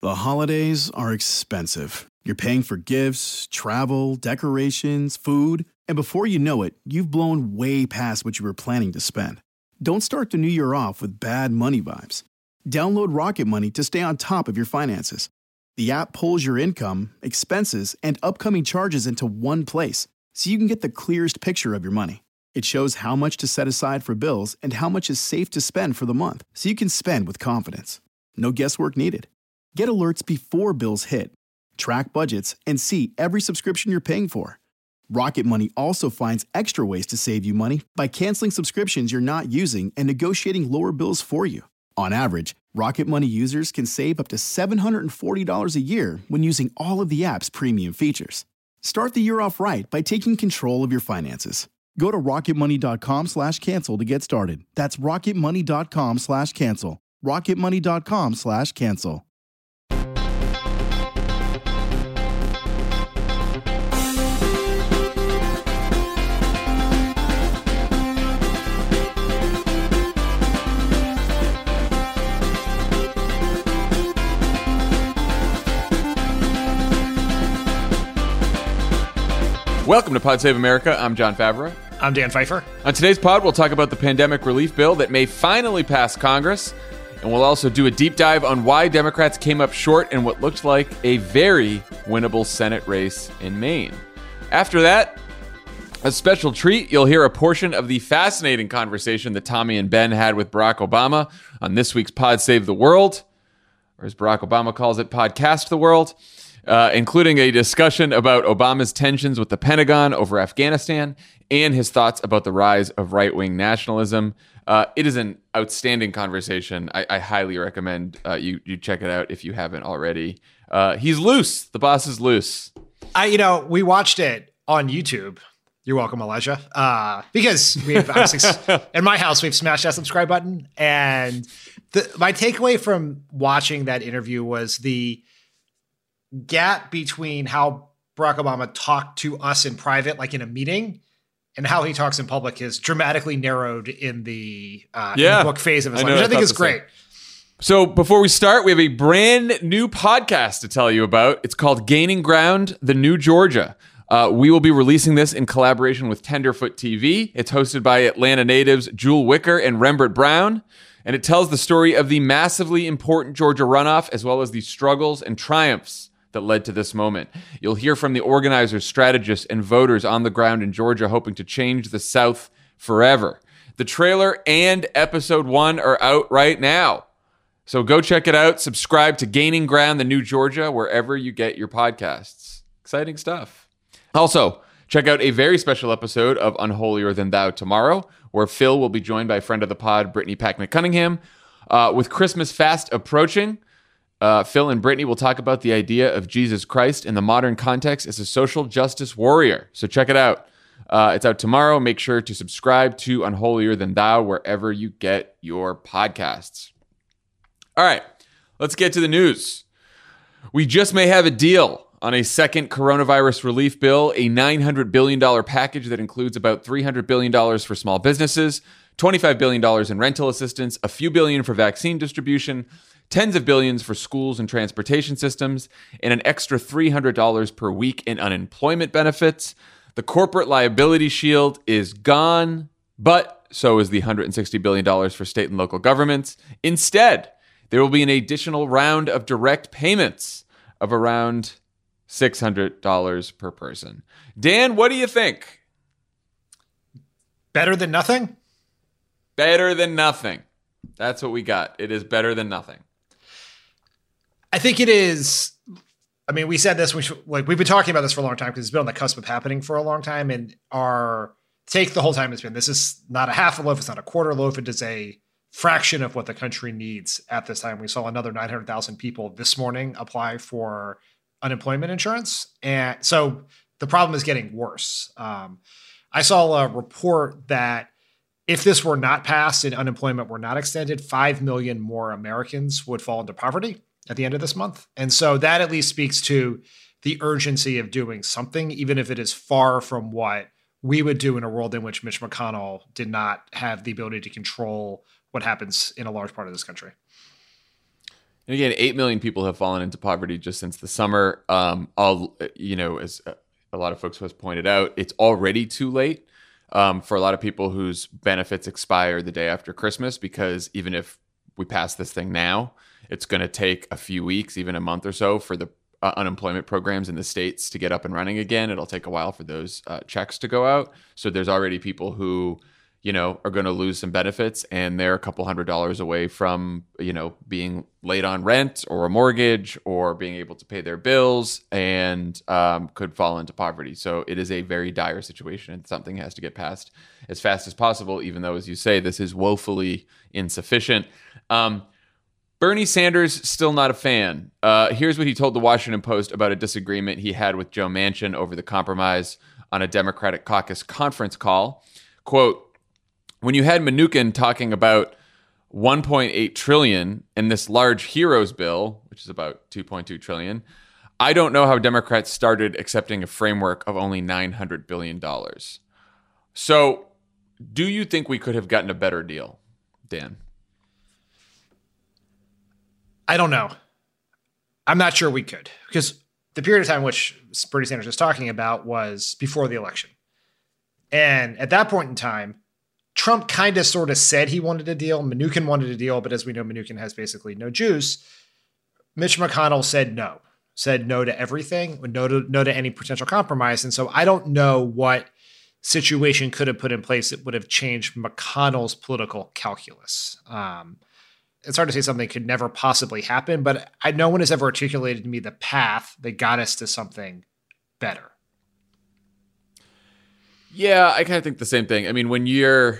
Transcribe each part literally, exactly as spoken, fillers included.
The holidays are expensive. You're paying for gifts, travel, decorations, food, and before you know it, you've blown way past what you were planning to spend. Don't start the new year off with bad money vibes. Download Rocket Money to stay on top of your finances. The app pulls your income, expenses, and upcoming charges into one place, so you can get the clearest picture of your money. It shows how much to set aside for bills and how much is safe to spend for the month, so you can spend with confidence. No guesswork needed. Get alerts before bills hit. Track budgets and see every subscription you're paying for. Rocket Money also finds extra ways to save you money by canceling subscriptions you're not using and negotiating lower bills for you. On average, Rocket Money users can save up to seven hundred forty dollars a year when using all of the app's premium features. Start the year off right by taking control of your finances. Go to rocketmoney.com slash cancel to get started. That's rocketmoney.com slash cancel. rocketmoney.com slash cancel. Welcome to Pod Save America. I'm John Favreau. I'm Dan Pfeiffer. On today's pod, we'll talk about the pandemic relief bill that may finally pass Congress, and we'll also do a deep dive on why Democrats came up short in what looked like a very winnable Senate race in Maine. After that, a special treat. You'll hear a portion of the fascinating conversation that Tommy and Ben had with Barack Obama on this week's Pod Save the World, or as Barack Obama calls it, Podcast the World. Uh, including a discussion about Obama's tensions with the Pentagon over Afghanistan and his thoughts about the rise of right-wing nationalism. Uh, it is an outstanding conversation. I, I highly recommend uh, you you check it out if you haven't already. Uh, he's loose. The boss is loose. I, you know, we watched it on YouTube. You're welcome, Elijah. Uh, because we have obviously in my house we've smashed that subscribe button, and the, my takeaway from watching that interview was the gap between how Barack Obama talked to us in private, like in a meeting, and how he talks in public is dramatically narrowed in the, uh, yeah. in the book phase of his I life, know, which I, I think is same. great. So before we start, we have a brand new podcast to tell you about. It's called Gaining Ground, The New Georgia. Uh, we will be releasing this in collaboration with Tenderfoot T V. It's hosted by Atlanta natives Jewel Wicker and Rembert Brown, and it tells the story of the massively important Georgia runoff, as well as the struggles and triumphs that led to this moment. You'll hear from the organizers, strategists, and voters on the ground in Georgia hoping to change the South forever. The trailer and episode one are out right now. So go check it out. Subscribe to Gaining Ground, The New Georgia, wherever you get your podcasts. Exciting stuff. Also, check out a very special episode of Unholier Than Thou tomorrow, where Phil will be joined by friend of the pod, Brittany Packman-Cunningham. Uh, with Christmas fast approaching, Uh, Phil and Brittany will talk about the idea of Jesus Christ in the modern context as a social justice warrior. So check it out. Uh, it's out tomorrow. Make sure to subscribe to Unholier Than Thou wherever you get your podcasts. All right, let's get to the news. We just may have a deal on a second coronavirus relief bill, a nine hundred billion dollars package that includes about three hundred billion dollars for small businesses, twenty-five billion dollars in rental assistance, a few billion for vaccine distribution, tens of billions for schools and transportation systems, and an extra three hundred dollars per week in unemployment benefits. The corporate liability shield is gone, but so is the one hundred sixty billion dollars for state and local governments. Instead, there will be an additional round of direct payments of around six hundred dollars per person. Dan, what do you think? Better than nothing? Better than nothing. That's what we got. It is better than nothing. I think it is. I mean, we said this, we should, like we've been talking about this for a long time because it's been on the cusp of happening for a long time. And our take the whole time has been, this is not a half a loaf. It's not a quarter loaf. It is a fraction of what the country needs at this time. We saw another nine hundred thousand people this morning apply for unemployment insurance. And so the problem is getting worse. Um, I saw a report that if this were not passed and unemployment were not extended, five million more Americans would fall into poverty at the end of this month. And so that at least speaks to the urgency of doing something, even if it is far from what we would do in a world in which Mitch McConnell did not have the ability to control what happens in a large part of this country. And again, eight million people have fallen into poverty just since the summer. Um, all, you know, as a lot of folks have pointed out, it's already too late um, for a lot of people whose benefits expire the day after Christmas, because even if we pass this thing now, it's going to take a few weeks, even a month or so, for the uh, unemployment programs in the states to get up and running again. It'll take a while for those uh, checks to go out. So there's already people who, you know, are going to lose some benefits, and they're a couple hundred dollars away from, you know, being late on rent or a mortgage or being able to pay their bills, and um, could fall into poverty. So it is a very dire situation, and something has to get passed as fast as possible, even though, as you say, this is woefully insufficient. Um, Bernie Sanders, still not a fan. Uh, here's what he told the Washington Post about a disagreement he had with Joe Manchin over the compromise on a Democratic caucus conference call. Quote, "When you had Mnuchin talking about one point eight trillion dollars in this large heroes bill, which is about two point two trillion dollars, I don't know how Democrats started accepting a framework of only nine hundred billion dollars. So do you think we could have gotten a better deal, Dan? I don't know. I'm not sure we could, because the period of time which Bernie Sanders was talking about was before the election. And at that point in time, Trump kind of sort of said he wanted a deal. Mnuchin wanted a deal, but as we know, Mnuchin has basically no juice. Mitch McConnell said no, said no to everything, no to, no to any potential compromise. And so I don't know what situation could have put in place that would have changed McConnell's political calculus. Um, it's hard to say something could never possibly happen, but I, no one has ever articulated to me the path that got us to something better. Yeah, I kind of think the same thing. I mean, when you're,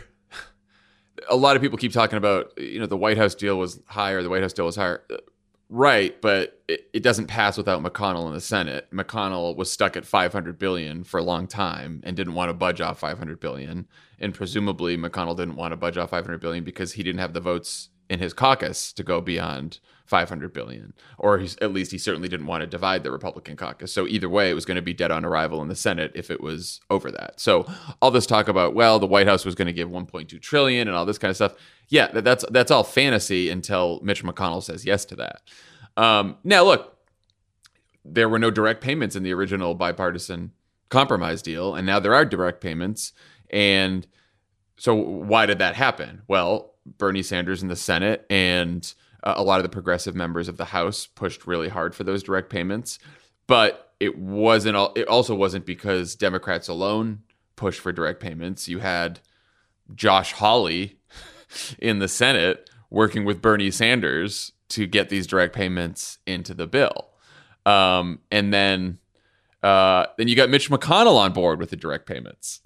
a lot of people keep talking about, you know, the White House deal was higher, the White House deal was higher. Right, but it, it doesn't pass without McConnell in the Senate. McConnell was stuck at five hundred billion dollars for a long time and didn't want to budge off five hundred billion dollars. And presumably McConnell didn't want to budge off five hundred billion dollars because he didn't have the votes in his caucus to go beyond five hundred billion dollars, or he's, at least he certainly didn't want to divide the Republican caucus. So either way, it was going to be dead on arrival in the Senate if it was over that. So all this talk about, well, the White House was going to give one point two trillion dollars and all this kind of stuff. Yeah, that, that's that's all fantasy until Mitch McConnell says yes to that. Um, now, look, there were no direct payments in the original bipartisan compromise deal, and now there are direct payments. And so why did that happen? Well, Bernie Sanders in the Senate and uh, a lot of the progressive members of the House pushed really hard for those direct payments. But it wasn't all, it also wasn't because Democrats alone pushed for direct payments. You had Josh Hawley in the Senate working with Bernie Sanders to get these direct payments into the bill. Um, and then uh, then you got Mitch McConnell on board with the direct payments.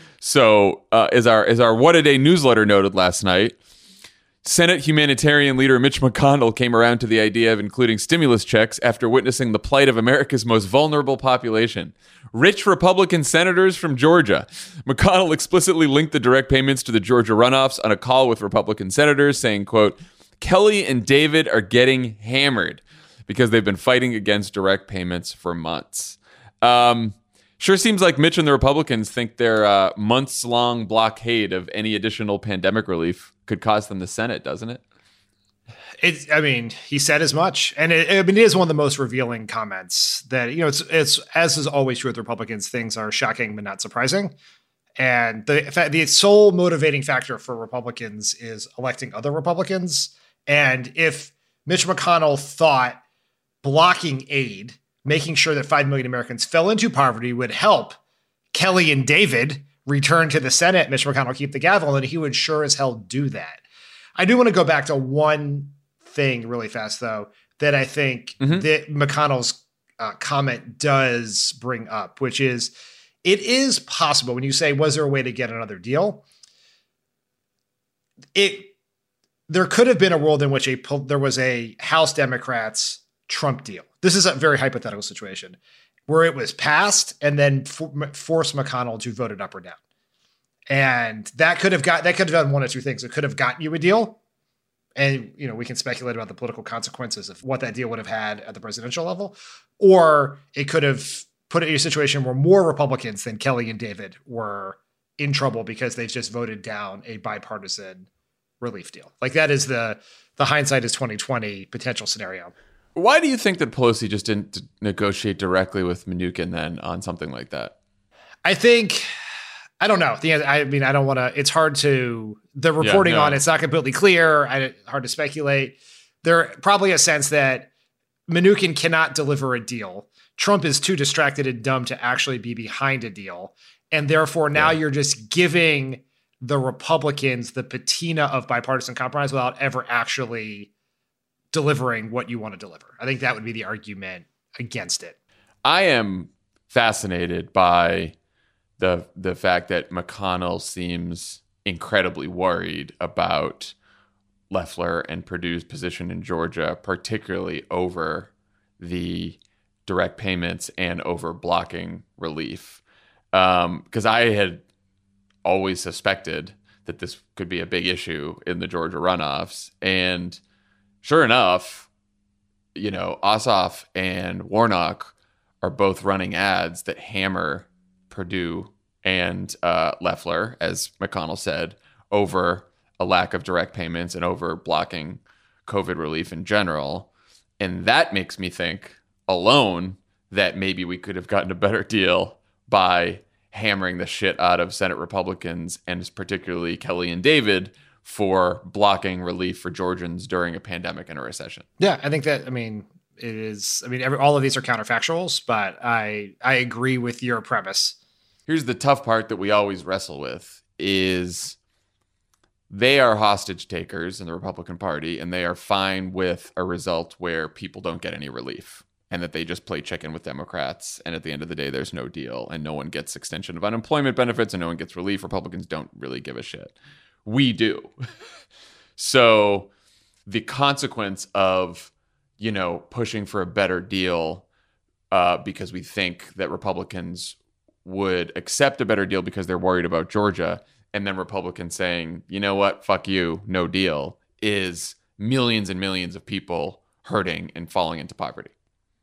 So uh, as our as our What a Day newsletter noted last night, Senate humanitarian leader Mitch McConnell came around to the idea of including stimulus checks after witnessing the plight of America's most vulnerable population, rich Republican senators from Georgia. McConnell explicitly linked the direct payments to the Georgia runoffs on a call with Republican senators, saying, quote, "Kelly and David are getting hammered because they've been fighting against direct payments for months." Um, sure seems like Mitch and the Republicans think their uh, months-long blockade of any additional pandemic relief could cost them the Senate, doesn't it? It, I mean, he said as much, and it, I mean, it is one of the most revealing comments that, you know, it's, it's as is always true with Republicans, things are shocking but not surprising. And the the sole motivating factor for Republicans is electing other Republicans. And if Mitch McConnell thought blocking aid, making sure that five million Americans fell into poverty would help Kelly and David return to the Senate, Mitch McConnell keep the gavel, and he would sure as hell do that. I do want to go back to one thing really fast, though, that I think mm-hmm. that McConnell's uh, comment does bring up, which is it is possible when you say, was there a way to get another deal? It There could have been a world in which a there was a House Democrats Trump deal. This is a very hypothetical situation where it was passed and then for, forced McConnell to vote it up or down. And that could have got, that could have done one of two things. It could have gotten you a deal. And, you know, we can speculate about the political consequences of what that deal would have had at the presidential level, or it could have put it in a situation where more Republicans than Kelly and David were in trouble because they've just voted down a bipartisan relief deal. Like that is the the hindsight is twenty twenty potential scenario. Why do you think that Pelosi just didn't negotiate directly with Mnuchin then on something like that? I think, I don't know. The I mean, I don't want to, it's hard to, the reporting yeah, no. on it's not completely clear. I, hard to speculate. There probably a sense that Mnuchin cannot deliver a deal. Trump is too distracted and dumb to actually be behind a deal. And therefore now yeah. you're just giving the Republicans the patina of bipartisan compromise without ever actually delivering what you want to deliver. I think that would be the argument against it. I am fascinated by the the fact that McConnell seems incredibly worried about Loeffler and Perdue's position in Georgia, particularly over the direct payments and over blocking relief. Um, because I had always suspected that this could be a big issue in the Georgia runoffs. And sure enough, you know, Ossoff and Warnock are both running ads that hammer Perdue and uh, Loeffler, as McConnell said, over a lack of direct payments and over blocking COVID relief in general. And that makes me think alone that maybe we could have gotten a better deal by hammering the shit out of Senate Republicans, and particularly Kelly and David, for blocking relief for Georgians during a pandemic and a recession. Yeah, I think that, I mean, it is, I mean, every, all of these are counterfactuals, but I I agree with your premise. Here's the tough part that we always wrestle with is they are hostage takers in the Republican Party, and they are fine with a result where people don't get any relief and that they just play chicken with Democrats. And at the end of the day, there's no deal and no one gets extension of unemployment benefits and no one gets relief. Republicans don't really give a shit. We do. So the consequence of, you know, pushing for a better deal uh, because we think that Republicans would accept a better deal because they're worried about Georgia, and then Republicans saying, you know what, fuck you, no deal, is millions and millions of people hurting and falling into poverty.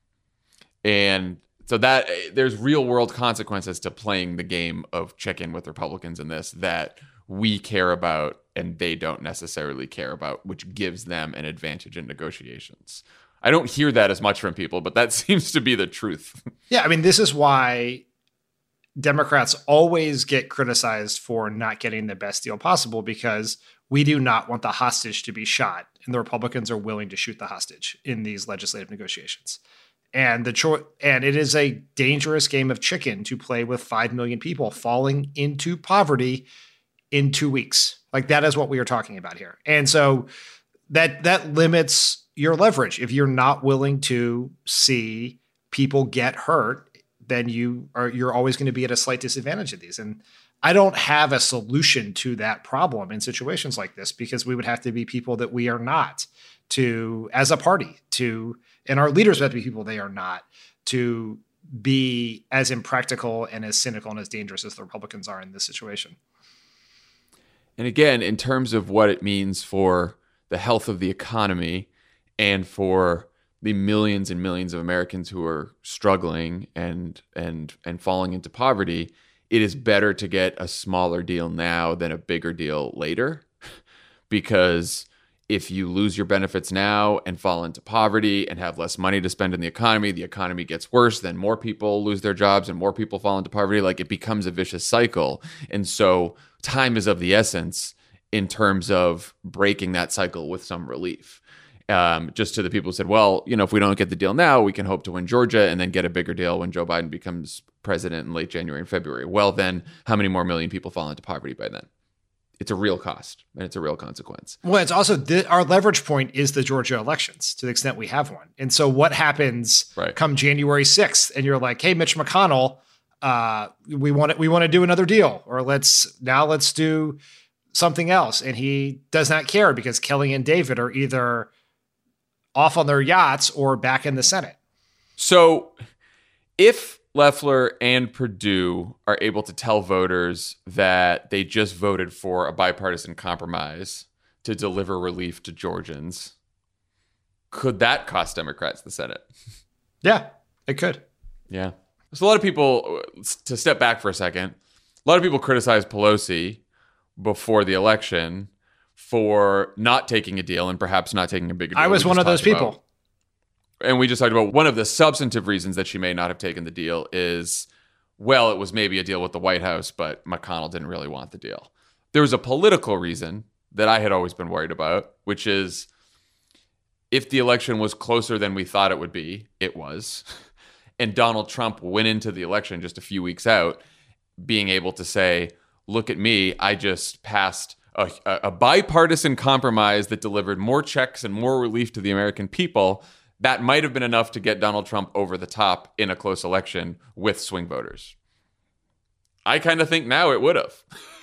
And so that there's real world consequences to playing the game of chicken with Republicans in this that we care about and they don't necessarily care about, which gives them an advantage in negotiations. I don't hear that as much from people, but that seems to be the truth. Yeah, I mean, this is why Democrats always get criticized for not getting the best deal possible, because we do not want the hostage to be shot, and the Republicans are willing to shoot the hostage in these legislative negotiations. And the cho- and it is a dangerous game of chicken to play with five million people falling into poverty in two weeks. Like, that is what we are talking about here. And so that that limits your leverage. If you're not willing to see people get hurt, then you are you're always going to be at a slight disadvantage of these. And I don't have a solution to that problem in situations like this, because we would have to be people that we are not, to, as a party, to, and our leaders would have to be people they are not, to be as impractical and as cynical and as dangerous as the Republicans are in this situation. And again, in terms of what it means for the health of the economy and for the millions and millions of Americans who are struggling and and and falling into poverty, it is better to get a smaller deal now than a bigger deal later. Because if you lose your benefits now and fall into poverty and have less money to spend in the economy, the economy gets worse, then more people lose their jobs and more people fall into poverty. Like, it becomes a vicious cycle. And so time is of the essence in terms of breaking that cycle with some relief. Um, just to the people who said, well, you know, if we don't get the deal now, we can hope to win Georgia and then get a bigger deal when Joe Biden becomes president in late January and February. Well, then how many more million people fall into poverty by then? It's a real cost and it's a real consequence. Well, it's also the, our leverage point is the Georgia elections, to the extent we have one. And so what happens right. come January sixth and you're like, hey, Mitch McConnell, uh, we want to, we want to do another deal, or let's now let's do something else. And he does not care because Kelly and David are either off on their yachts or back in the Senate. So if Loeffler and Perdue are able to tell voters that they just voted for a bipartisan compromise to deliver relief to Georgians, could that cost Democrats the Senate? Yeah, it could. Yeah. So a lot of people, to step back for a second, a lot of people criticize Pelosi before the election for not taking a deal and perhaps not taking a bigger deal. I was We one just of those talked people. about- and we just talked about one of the substantive reasons that she may not have taken the deal is, well, it was maybe a deal with the White House, but McConnell didn't really want the deal. There was a political reason that I had always been worried about, which is if the election was closer than we thought it would be, it was, and Donald Trump went into the election just a few weeks out, being able to say, look at me, I just passed a, a bipartisan compromise that delivered more checks and more relief to the American people. That might have been enough to get Donald Trump over the top in a close election with swing voters. I kind of think now it would have.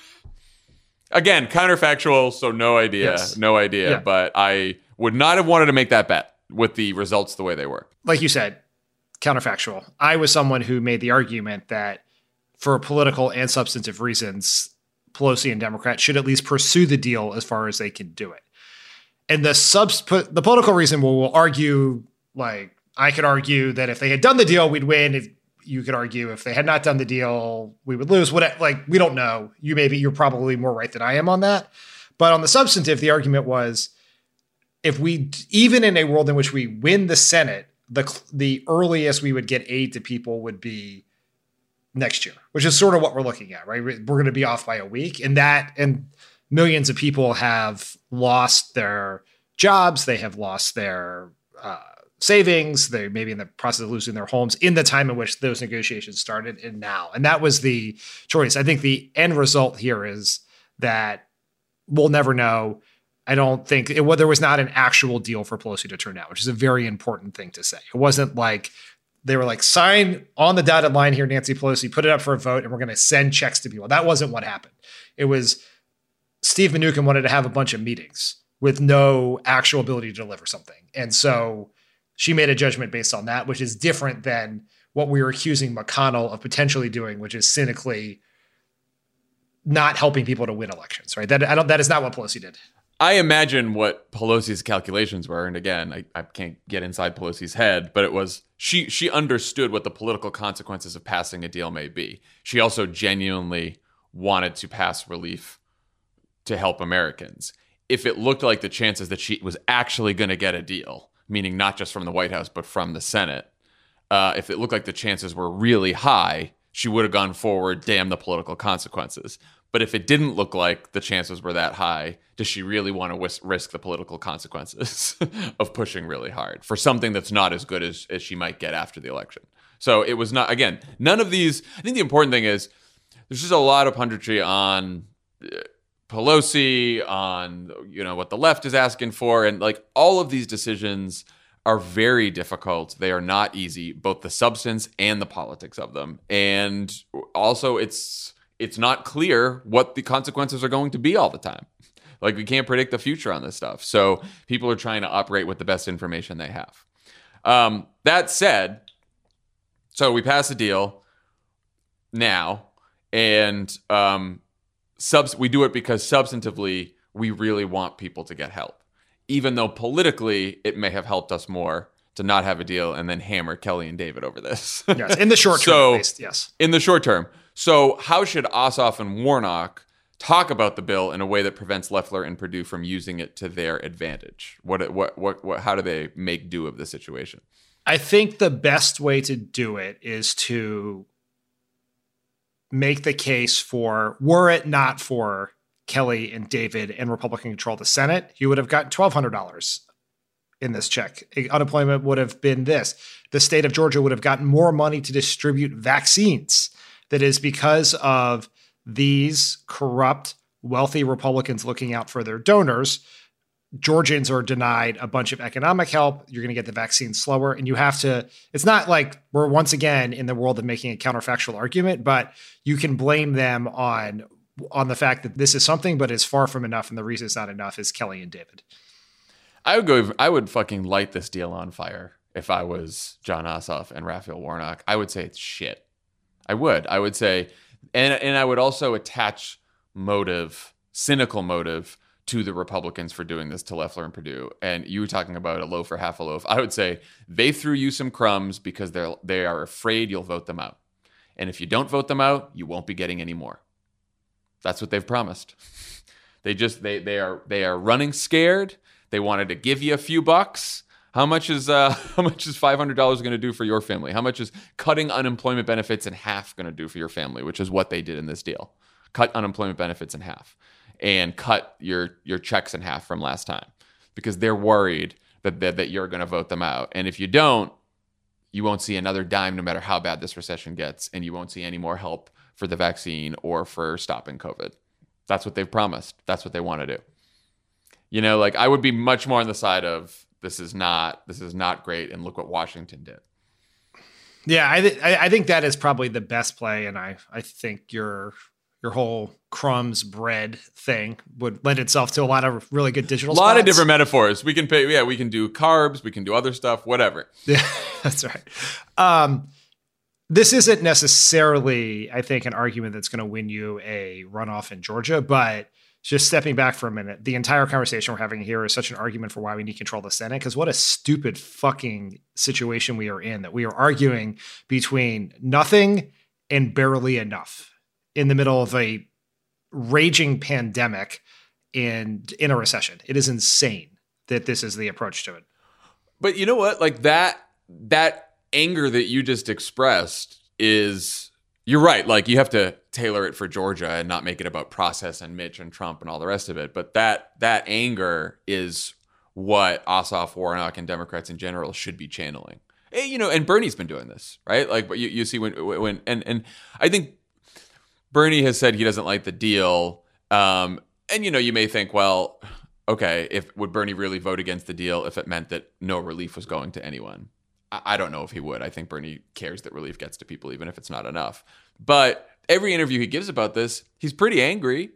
Again, counterfactual, so no idea, Yes. no idea. Yeah. But I would not have wanted to make that bet with the results the way they were. Like you said, counterfactual. I was someone who made the argument that for political and substantive reasons, Pelosi and Democrats should at least pursue the deal as far as they can do it. And the subs, the political reason we'll, we'll argue, like I could argue that if they had done the deal, we'd win. If you could argue if they had not done the deal, we would lose. What, like, we don't know. You maybe you're probably more right than I am on that. But on the substantive, the argument was if we, even in a world in which we win the Senate, the the earliest we would get aid to people would be next year, which is sort of what we're looking at, right? We're going to be off by a week, and that and millions of people have lost their jobs, they have lost their uh, savings, they may be in the process of losing their homes in the time in which those negotiations started, and now, and that was the choice. I think the end result here is that we'll never know. I don't think it, well, there was not an actual deal for Pelosi to turn down, which is a very important thing to say. It wasn't like they were like, sign on the dotted line here, Nancy Pelosi, put it up for a vote, and we're going to send checks to people. That wasn't what happened. It was Steve Mnuchin wanted to have a bunch of meetings with no actual ability to deliver something. And so she made a judgment based on that, which is different than what we were accusing McConnell of potentially doing, which is cynically not helping people to win elections, right? That I don't, that is not what Pelosi did. I imagine what Pelosi's calculations were, and again, I, I can't get inside Pelosi's head, but it was she she understood what the political consequences of passing a deal may be. She also genuinely wanted to pass relief to help Americans. If it looked like the chances that she was actually going to get a deal, meaning not just from the White House, but from the Senate, uh, if it looked like the chances were really high, she would have gone forward, damn the political consequences. But if it didn't look like the chances were that high, does she really want to whis- risk the political consequences of pushing really hard for something that's not as good as, as she might get after the election? So it was not, again, none of these, I think the important thing is there's just a lot of punditry on uh, Pelosi, on, you know, what the left is asking for. And like all of these decisions are very difficult. They are not easy, both the substance and the politics of them. And also it's, it's not clear what the consequences are going to be all the time. Like we can't predict the future on this stuff. So people are trying to operate with the best information they have. Um, that said, so we pass a deal now, and um, subs- we do it because substantively we really want people to get help. Even though politically it may have helped us more to not have a deal and then hammer Kelly and David over this. Yes, in the short term, so, at least, yes. In the short term. So how should Ossoff and Warnock talk about the bill in a way that prevents Loeffler and Perdue from using it to their advantage? What, what, what, what, how do they make do of the situation? I think the best way to do it is to make the case for, were it not for Kelly and David and Republican control of the Senate, you would have gotten twelve hundred dollars in this check. Unemployment would have been this. The state of Georgia would have gotten more money to distribute vaccines. That is because of these corrupt, wealthy Republicans looking out for their donors. Georgians are denied a bunch of economic help. You're going to get the vaccine slower. And you have to, it's not like we're once again in the world of making a counterfactual argument, but you can blame them on, on the fact that this is something, but it's far from enough. And the reason it's not enough is Kelly and David. I would go, I would fucking light this deal on fire if I was John Ossoff and Raphael Warnock. I would say it's shit. I would. I would say, and and I would also attach motive, cynical motive, to the Republicans for doing this to Loeffler and Perdue. And you were talking about a loaf or half a loaf. I would say they threw you some crumbs because they're they are afraid you'll vote them out. And if you don't vote them out, you won't be getting any more. That's what they've promised. They just they they are they are running scared. They wanted to give you a few bucks. How much is uh, how much is five hundred dollars going to do for your family? How much is cutting unemployment benefits in half going to do for your family? Which is what they did in this deal. Cut unemployment benefits in half and cut your your checks in half from last time because they're worried that that, that you're going to vote them out. And if you don't, you won't see another dime no matter how bad this recession gets, and you won't see any more help for the vaccine or for stopping COVID. That's what they've promised. That's what they want to do. You know, like I would be much more on the side of this is not this is not great, and look what Washington did. Yeah, I th- I think that is probably the best play, and I I think your your whole crumbs bread thing would lend itself to a lot of really good digital. A lot spots. of different metaphors. We can pay. Yeah, we can do carbs. We can do other stuff. Whatever. Yeah, that's right. Um, this isn't necessarily, I think, an argument that's going to win you a runoff in Georgia, but just stepping back for a minute, the entire conversation we're having here is such an argument for why we need control of the Senate, because what a stupid fucking situation we are in, that we are arguing between nothing and barely enough in the middle of a raging pandemic and in a recession. It is insane that this is the approach to it. But you know what? Like that, that anger that you just expressed is, you're right. Like you have to tailor it for Georgia and not make it about process and Mitch and Trump and all the rest of it. But that, that anger is what Ossoff, Warnock, and Democrats in general should be channeling. And, you know, and Bernie's been doing this, right? Like, but you, you see when, when, and, and I think Bernie has said he doesn't like the deal. Um, and, you know, you may think, well, okay, if would Bernie really vote against the deal if it meant that no relief was going to anyone? I, I don't know if he would. I think Bernie cares that relief gets to people, even if it's not enough. But every interview he gives about this, he's pretty angry,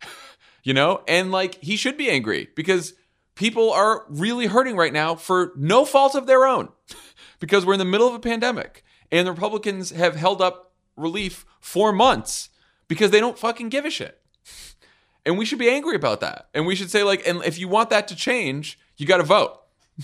you know, and like he should be angry because people are really hurting right now for no fault of their own because we're in the middle of a pandemic and the Republicans have held up relief for months because they don't fucking give a shit. And we should be angry about that. And we should say, like, and if you want that to change, you got to vote.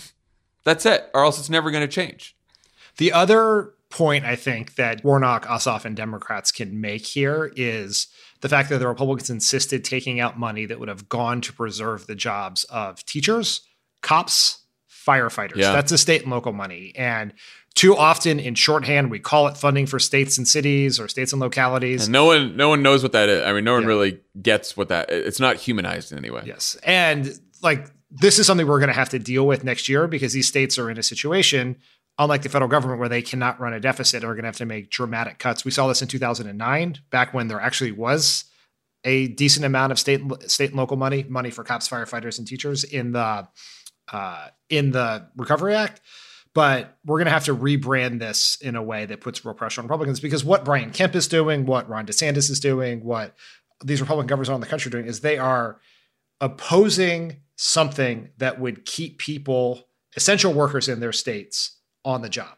That's it. Or else it's never going to change. The other point I think that Warnock, Ossoff, and Democrats can make here is the fact that the Republicans insisted taking out money that would have gone to preserve the jobs of teachers, cops, firefighters. Yeah. That's the state and local money. And too often in shorthand, we call it funding for states and cities or states and localities. And no one, no one knows what that is. I mean, no one Yeah. really gets what that. It's not humanized in any way. Yes, and like this is something we're going to have to deal with next year because these states are in a situation, unlike the federal government, where they cannot run a deficit or are going to have to make dramatic cuts. We saw this in two thousand nine, back when there actually was a decent amount of state, state and local money, money for cops, firefighters, and teachers in the uh, in the Recovery Act. But we're going to have to rebrand this in a way that puts real pressure on Republicans, because what Brian Kemp is doing, what Ron DeSantis is doing, what these Republican governors around the country are doing is they are opposing something that would keep people, essential workers in their states, on the job.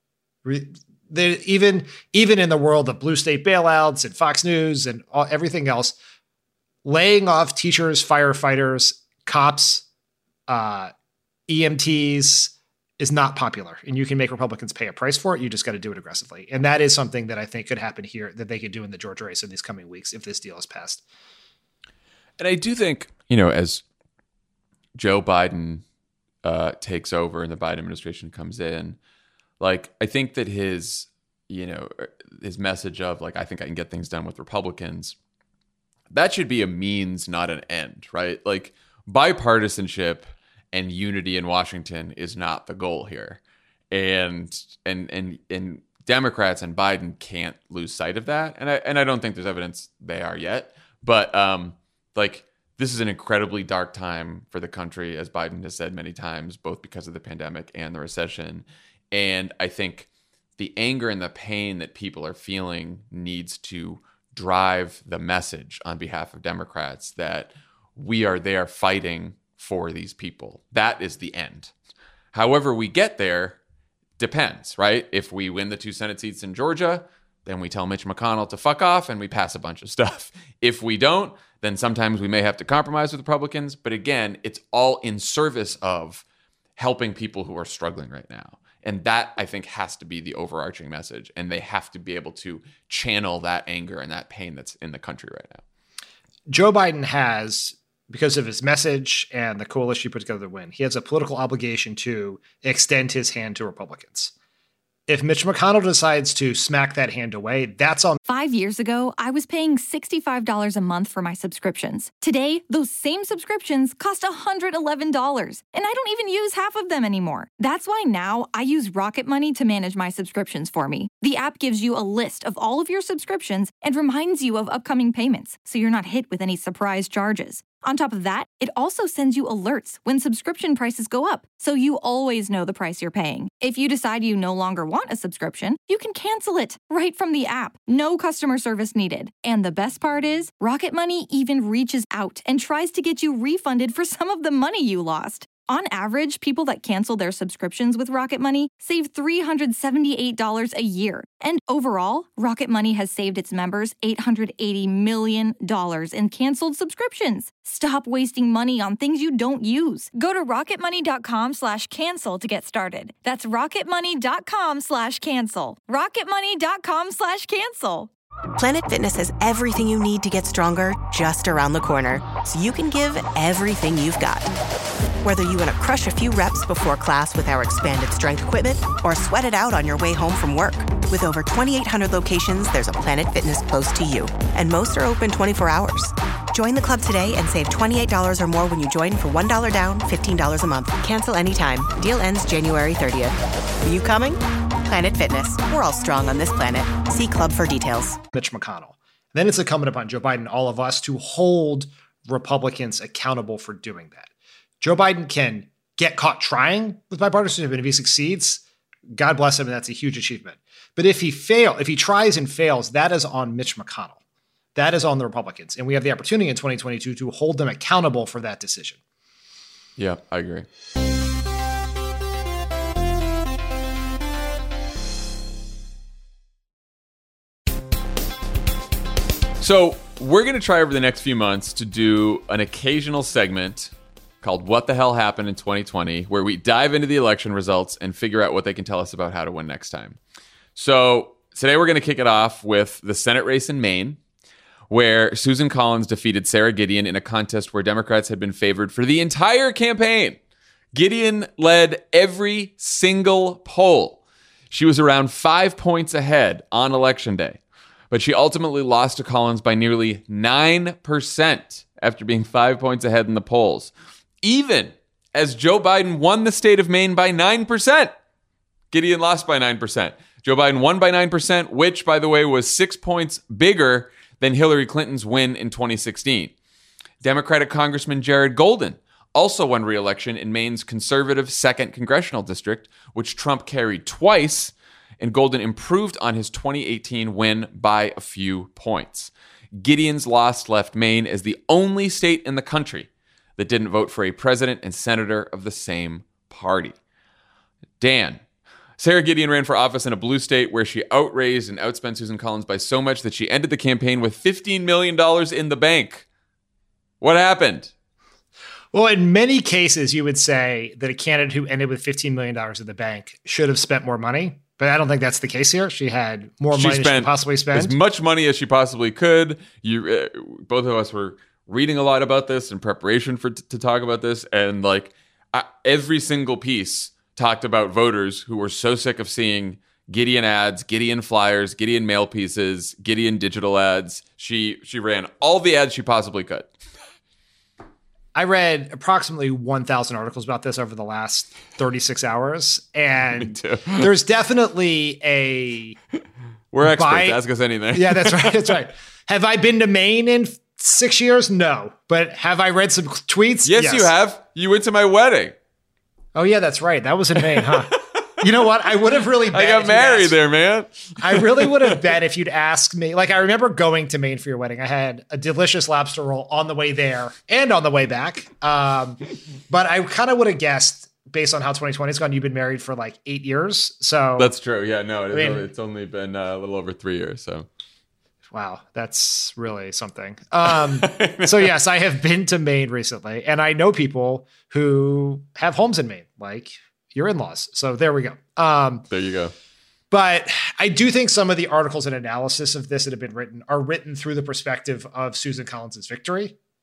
They, even, even in the world of blue state bailouts and Fox News and all, everything else, laying off teachers, firefighters, cops, uh, E M Ts, is not popular, and you can make Republicans pay a price for it. You just got to do it aggressively. And that is something that I think could happen here, that they could do in the Georgia race in these coming weeks if this deal is passed. And I do think, you know, as Joe Biden uh, takes over and the Biden administration comes in, like, I think that his, you know, his message of like, I think I can get things done with Republicans, that should be a means, not an end, right? Like bipartisanship and unity in Washington is not the goal here. And and and and Democrats and Biden can't lose sight of that. And I and I don't think there's evidence they are yet. But um, like this is an incredibly dark time for the country, as Biden has said many times, both because of the pandemic and the recession. And I think the anger and the pain that people are feeling needs to drive the message on behalf of Democrats that we are there fighting for these people. That is the end. However we get there depends, right? If we win the two Senate seats in Georgia, then we tell Mitch McConnell to fuck off and we pass a bunch of stuff. If we don't, then sometimes we may have to compromise with Republicans. But again, it's all in service of helping people who are struggling right now. And that, I think, has to be the overarching message. And they have to be able to channel that anger and that pain that's in the country right now. Joe Biden has because of his message and the coalition he put together to win. He has a political obligation to extend his hand to Republicans. If Mitch McConnell decides to smack that hand away, that's on. Five years ago, I was paying sixty-five dollars a month for my subscriptions. Today, those same subscriptions cost one hundred eleven dollars, and I don't even use half of them anymore. That's why now I use Rocket Money to manage my subscriptions for me. The app gives you a list of all of your subscriptions and reminds you of upcoming payments, so you're not hit with any surprise charges. On top of that, it also sends you alerts when subscription prices go up, so you always know the price you're paying. If you decide you no longer want a subscription, you can cancel it right from the app. No customer service needed. And the best part is, Rocket Money even reaches out and tries to get you refunded for some of the money you lost. On average, people that cancel their subscriptions with Rocket Money save three hundred seventy-eight dollars a year. And overall, Rocket Money has saved its members eight hundred eighty million dollars in canceled subscriptions. Stop wasting money on things you don't use. Go to rocketmoney.com slash cancel to get started. That's rocketmoney.com slash cancel. rocketmoney.com slash cancel. Planet Fitness has everything you need to get stronger just around the corner, so you can give everything you've got. Whether you want to crush a few reps before class with our expanded strength equipment or sweat it out on your way home from work. With over twenty-eight hundred locations, there's a Planet Fitness close to you, and most are open twenty-four hours. Join the club today and save twenty-eight dollars or more when you join for one dollar down, fifteen dollars a month. Cancel anytime. Deal ends January thirtieth. Are you coming? Planet Fitness. We're all strong on this planet. See club for details. Mitch McConnell. Then it's incumbent upon Joe Biden, all of us, to hold Republicans accountable for doing that. Joe Biden can get caught trying with bipartisanship, and if he succeeds, God bless him, and that's a huge achievement. But if he fail, if he tries and fails, that is on Mitch McConnell. That is on the Republicans. And we have the opportunity in twenty twenty-two to hold them accountable for that decision. Yeah, I agree. So we're going to try over the next few months to do an occasional segment called What the Hell Happened in twenty twenty, where we dive into the election results and figure out what they can tell us about how to win next time. So today we're going to kick it off with the Senate race in Maine, where Susan Collins defeated Sarah Gideon in a contest where Democrats had been favored for the entire campaign. Gideon led every single poll. She was around five points ahead on election day, but she ultimately lost to Collins by nearly nine percent after being five points ahead in the polls, even as Joe Biden won the state of Maine by nine percent. Gideon lost by nine percent. Joe Biden won by nine percent, which, by the way, was six points bigger than Hillary Clinton's win in twenty sixteen. Democratic Congressman Jared Golden also won re-election in Maine's conservative second congressional district, which Trump carried twice, and Golden improved on his twenty eighteen win by a few points. Gideon's loss left Maine as the only state in the country that didn't vote for a president and senator of the same party. Dan, Sarah Gideon ran for office in a blue state where she outraised and outspent Susan Collins by so much that she ended the campaign with fifteen million dollars in the bank. What happened? Well, in many cases, you would say that a candidate who ended with fifteen million dollars in the bank should have spent more money. But I don't think that's the case here. She had more she money than she could possibly spend. As much money as she possibly could. You, uh, both of us were reading a lot about this in preparation for t- to talk about this, and like uh, every single piece talked about voters who were so sick of seeing Gideon ads, Gideon flyers, Gideon mail pieces, Gideon digital ads. She she ran all the ads she possibly could. I read approximately one thousand articles about this over the last thirty-six hours. And there's definitely a... We're experts. Buy- Ask us anything. Yeah, that's right. That's right. Have I been to Maine in six years? No. But have I read some tweets? Yes, yes. You have. You went to my wedding. Oh, yeah, that's right. That was in Maine, huh? You know what? I would have really bet. I got married asked, there, man. I really would have bet if you'd asked me. Like, I remember going to Maine for your wedding. I had a delicious lobster roll on the way there and on the way back. Um, but I kind of would have guessed, based on how twenty twenty has gone, you've been married for like eight years. So that's true. Yeah, no, it I mean, it's only been uh, a little over three years. So, wow, that's really something. Um, so yes, I have been to Maine recently, and I know people who have homes in Maine, like your in-laws. So there we go. Um, there you go. But I do think some of the articles and analysis of this that have been written are written through the perspective of Susan Collins' victory,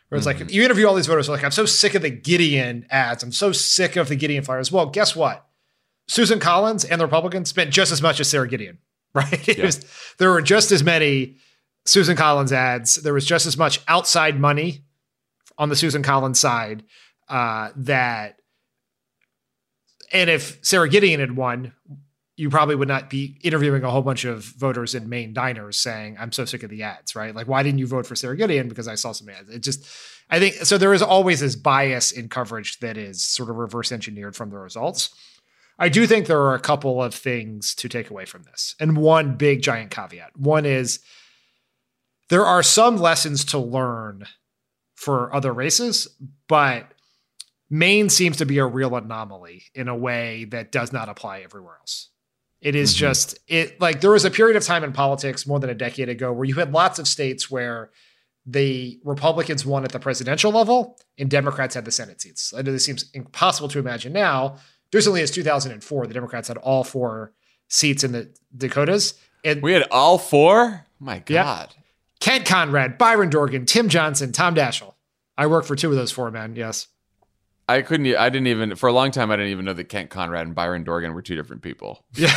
Where it's Mm-hmm. like, you interview all these voters, like, I'm so sick of the Gideon ads. I'm so sick of the Gideon flyers. Well, guess what? Susan Collins and the Republicans spent just as much as Sarah Gideon, right? It Yeah. was, there were just as many Susan Collins ads. There was just as much outside money on the Susan Collins side uh, that, and if Sarah Gideon had won, you probably would not be interviewing a whole bunch of voters in Maine diners saying, I'm so sick of the ads, right? Like, why didn't you vote for Sarah Gideon? Because I saw some ads. It just, I think, so there is always this bias in coverage that is sort of reverse engineered from the results. I do think there are a couple of things to take away from this. And one big giant caveat. One is there are some lessons to learn for other races, but Maine seems to be a real anomaly in a way that does not apply everywhere else. It is mm-hmm. just it like there was a period of time in politics more than a decade ago where you had lots of states where the Republicans won at the presidential level and Democrats had the Senate seats. I know this seems impossible to imagine now. Recently, as two thousand four, the Democrats had all four seats in the Dakotas. And we had all four? Oh my God. Yeah. Kent Conrad, Byron Dorgan, Tim Johnson, Tom Daschle. I worked for two of those four men, yes. I couldn't, I didn't even, for a long time, I didn't even know that Kent Conrad and Byron Dorgan were two different people. Yeah.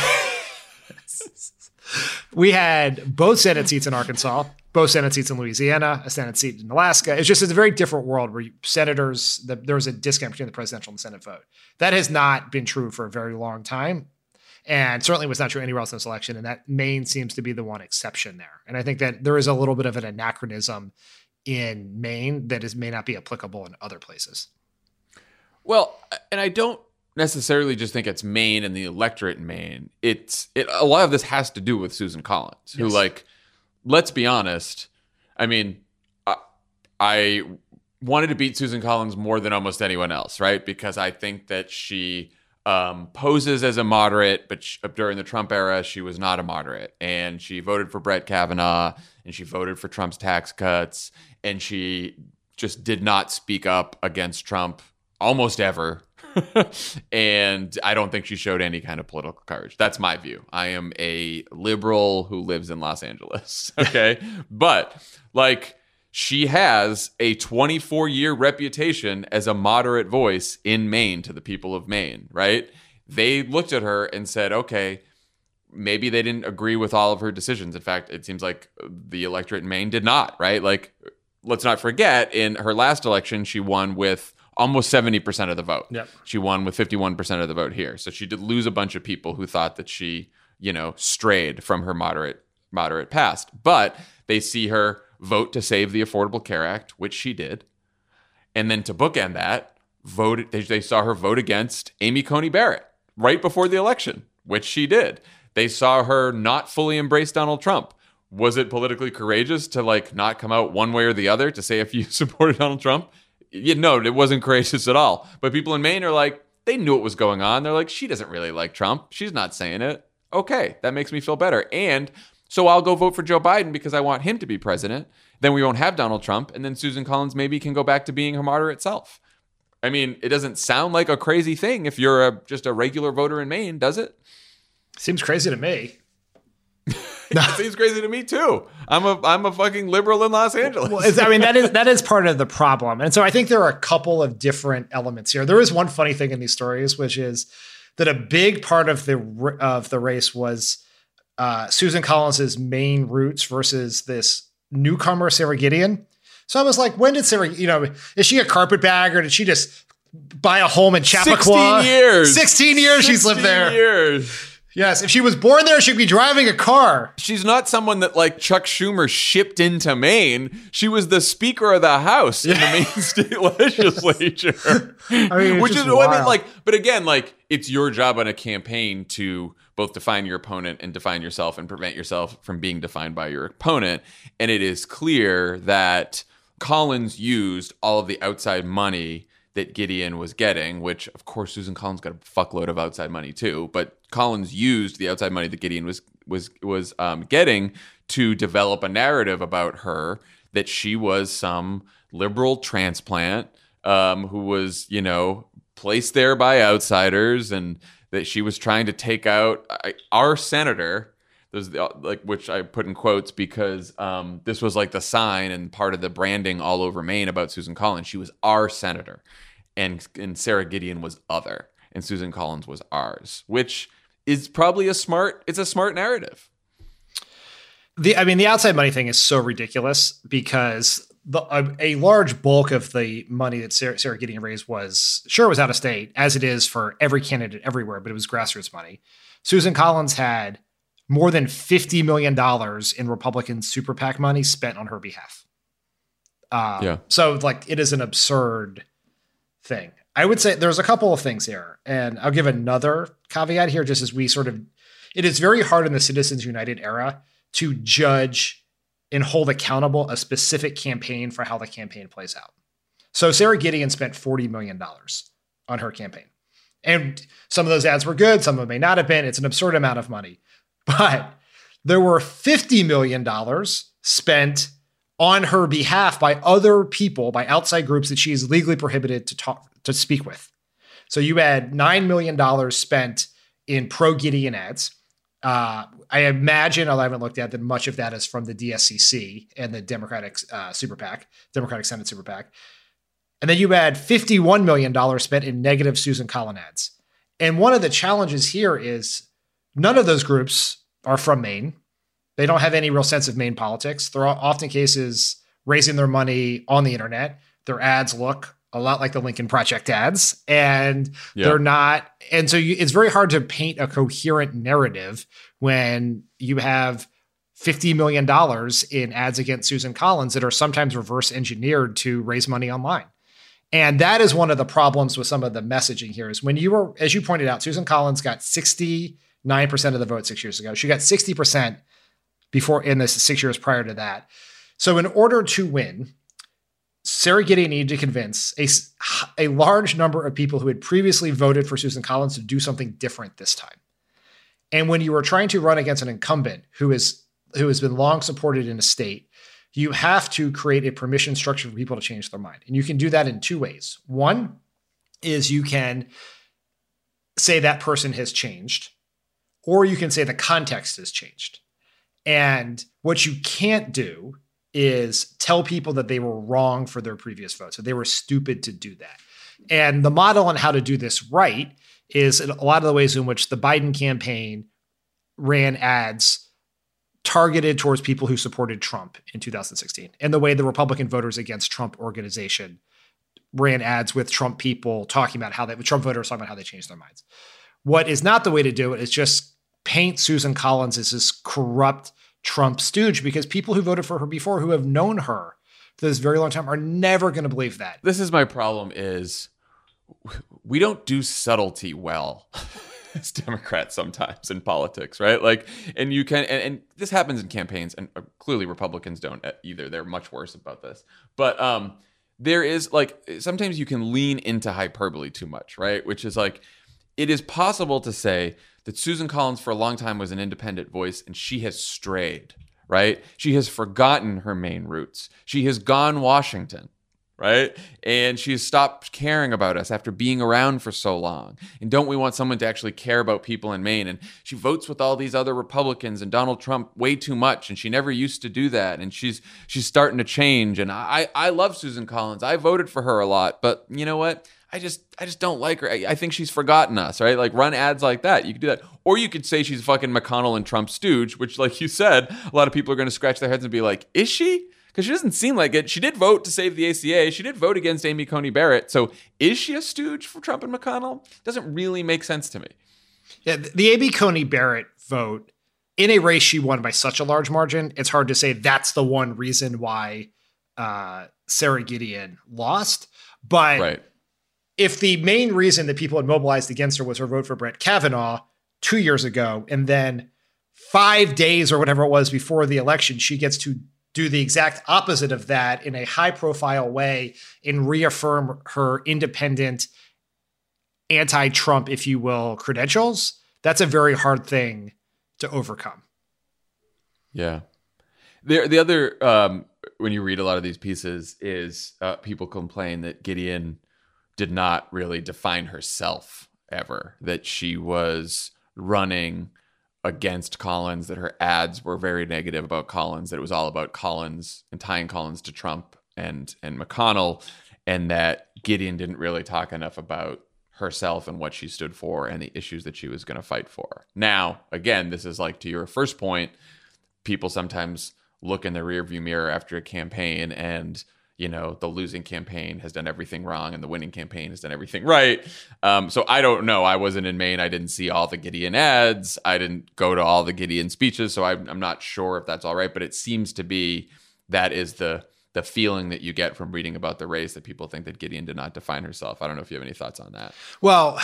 We had both Senate seats in Arkansas, both Senate seats in Louisiana, a Senate seat in Alaska. It's just it's a very different world where you, senators, the, there was a disconnect between the presidential and the Senate vote. That has not been true for a very long time. And certainly was not true anywhere else in this election. And that Maine seems to be the one exception there. And I think that there is a little bit of an anachronism in Maine that is may not be applicable in other places. Well, and I don't necessarily just think it's Maine and the electorate in Maine. It's it. A lot of this has to do with Susan Collins, who, yes. like, let's be honest. I mean, I, I wanted to beat Susan Collins more than almost anyone else, right? Because I think that she um, poses as a moderate, but she, during the Trump era, she was not a moderate, and she voted for Brett Kavanaugh, and she voted for Trump's tax cuts, and she just did not speak up against Trump almost ever. And I don't think she showed any kind of political courage. That's my view. I am a liberal who lives in Los Angeles. Okay. But like, she has a twenty-four year reputation as a moderate voice in Maine to the people of Maine, right? They looked at her and said, okay, maybe they didn't agree with all of her decisions. In fact, it seems like the electorate in Maine did not, right? Like, let's not forget, in her last election, she won with almost seventy percent of the vote. Yep. She won with fifty-one percent of the vote here. So she did lose a bunch of people who thought that she, you know, strayed from her moderate moderate past. But they see her vote to save the Affordable Care Act, which she did. And then to bookend that, voted they, they saw her vote against Amy Coney Barrett right before the election, which she did. They saw her not fully embrace Donald Trump. Was it politically courageous to like not come out one way or the other to say if you supported Donald Trump? You know, it wasn't courageous at all. But people in Maine are like, they knew what was going on. They're like, she doesn't really like Trump. She's not saying it. Okay, that makes me feel better. And so I'll go vote for Joe Biden because I want him to be president. Then we won't have Donald Trump. And then Susan Collins maybe can go back to being her moderate self. I mean, it doesn't sound like a crazy thing if you're a, just a regular voter in Maine, does it? Seems crazy to me. It seems crazy to me too. I'm a I'm a fucking liberal in Los Angeles. Well, it's, I mean, that is that is part of the problem. And so I think there are a couple of different elements here. There is one funny thing in these stories, which is that a big part of the of the race was uh, Susan Collins's main roots versus this newcomer, Sarah Gideon. So I was like, when did Sarah, you know, is she a carpetbagger? Did she just buy a home in Chappaqua? sixteen years. sixteen years she's lived there. Years. Yes, if she was born there, she'd be driving a car. She's not someone that like Chuck Schumer shipped into Maine. She was the Speaker of the House in the Maine state legislature. I mean, Which is wild. what I mean, like, but again, like, it's your job on a campaign to both define your opponent and define yourself and prevent yourself from being defined by your opponent. And it is clear that Collins used all of the outside money that Gideon was getting, which of course Susan Collins got a fuckload of outside money too, but Collins used the outside money that Gideon was was was um, getting to develop a narrative about her that she was some liberal transplant um, who was, you know, placed there by outsiders, and that she was trying to take out our senator There's the, like, which I put in quotes because um, this was like the sign and part of the branding all over Maine about Susan Collins. She was our senator, and and Sarah Gideon was other, and Susan Collins was ours, which is probably a smart. It's a smart narrative. The I mean, the outside money thing is so ridiculous because the, a, a large bulk of the money that Sarah, Sarah Gideon raised was sure it was out of state, as it is for every candidate everywhere, but it was grassroots money. Susan Collins had more than fifty million dollars in Republican super PAC money spent on her behalf. Uh, yeah. So like it is an absurd thing. I would say there's a couple of things here, and I'll give another caveat here just as we sort of, it is very hard in the Citizens United era to judge and hold accountable a specific campaign for how the campaign plays out. So Sarah Gideon spent forty million dollars on her campaign. And some of those ads were good, some of them may not have been. It's an absurd amount of money. But there were fifty million dollars spent on her behalf by other people, by outside groups that she is legally prohibited to talk to speak with. So you had nine million dollars spent in pro-Gideon ads. Uh, I imagine, although I haven't looked at that, much of that is from the D S C C and the Democratic uh, Super PAC, Democratic Senate Super PAC. And then you had fifty-one million dollars spent in negative Susan Collins ads. And one of the challenges here is none of those groups are from Maine. They don't have any real sense of Maine politics. They're often cases raising their money on the internet. Their ads look a lot like the Lincoln Project ads, and yeah. they're not. And so you, it's very hard to paint a coherent narrative when you have fifty million dollars in ads against Susan Collins that are sometimes reverse engineered to raise money online. And that is one of the problems with some of the messaging here is when you were, as you pointed out, Susan Collins got sixty-nine percent of the vote six years ago. She got sixty percent before in the six years prior to that. So in order to win, Sarah Gideon needed to convince a, a large number of people who had previously voted for Susan Collins to do something different this time. And when you are trying to run against an incumbent who is who has been long supported in a state, you have to create a permission structure for people to change their mind. And you can do that in two ways. One is you can say that person has changed, or you can say the context has changed. And what you can't do is tell people that they were wrong for their previous vote. So they were stupid to do that. And the model on how to do this right is a lot of the ways in which the Biden campaign ran ads targeted towards people who supported Trump in two thousand sixteen, and the way the Republican Voters Against Trump organization ran ads with Trump people talking about how they, with Trump voters talking about how they changed their minds. What is not the way to do it is just paint Susan Collins as this corrupt Trump stooge, because people who voted for her before, who have known her for this very long time, are never going to believe that. This is my problem is we don't do subtlety well as Democrats sometimes in politics, right? Like, and you can, and, and this happens in campaigns, and clearly Republicans don't either. They're much worse about this. But um, there is like, sometimes you can lean into hyperbole too much, right? Which is like, it is possible to say that Susan Collins for a long time was an independent voice and she has strayed, right? She has forgotten her Maine roots. She has gone Washington, right? And she has stopped caring about us after being around for so long. And don't we want someone to actually care about people in Maine? And she votes with all these other Republicans and Donald Trump way too much. And she never used to do that. And she's she's starting to change. And I I love Susan Collins. I voted for her a lot. But you know what? I just I just don't like her. I, I think she's forgotten us, right? Like run ads like that. You could do that. Or you could say she's fucking McConnell and Trump stooge, which like you said, a lot of people are going to scratch their heads and be like, is she? Because she doesn't seem like it. She did vote to save the A C A. She did vote against Amy Coney Barrett. So is she a stooge for Trump and McConnell? Doesn't really make sense to me. Yeah, the Amy Coney Barrett vote, in a race she won by such a large margin, it's hard to say that's the one reason why uh, Sarah Gideon lost. But right. If the main reason that people had mobilized against her was her vote for Brett Kavanaugh two years ago, and then five days or whatever it was before the election, she gets to do the exact opposite of that in a high-profile way and reaffirm her independent, anti-Trump, if you will, credentials, that's a very hard thing to overcome. Yeah. The, the other, um, when you read a lot of these pieces, is uh, people complain that Gideon did not really define herself ever, that she was running against Collins, that her ads were very negative about Collins, that it was all about Collins and tying Collins to Trump and and McConnell, and that Gideon didn't really talk enough about herself and what she stood for and the issues that she was going to fight for. Now, again, this is like to your first point, people sometimes look in the rearview mirror after a campaign and, you know, the losing campaign has done everything wrong and the winning campaign has done everything right. Um, so I don't know. I wasn't in Maine. I didn't see all the Gideon ads. I didn't go to all the Gideon speeches. So I'm, I'm not sure if that's all right, but it seems to be that is the the feeling that you get from reading about the race, that people think that Gideon did not define herself. I don't know if you have any thoughts on that. Well,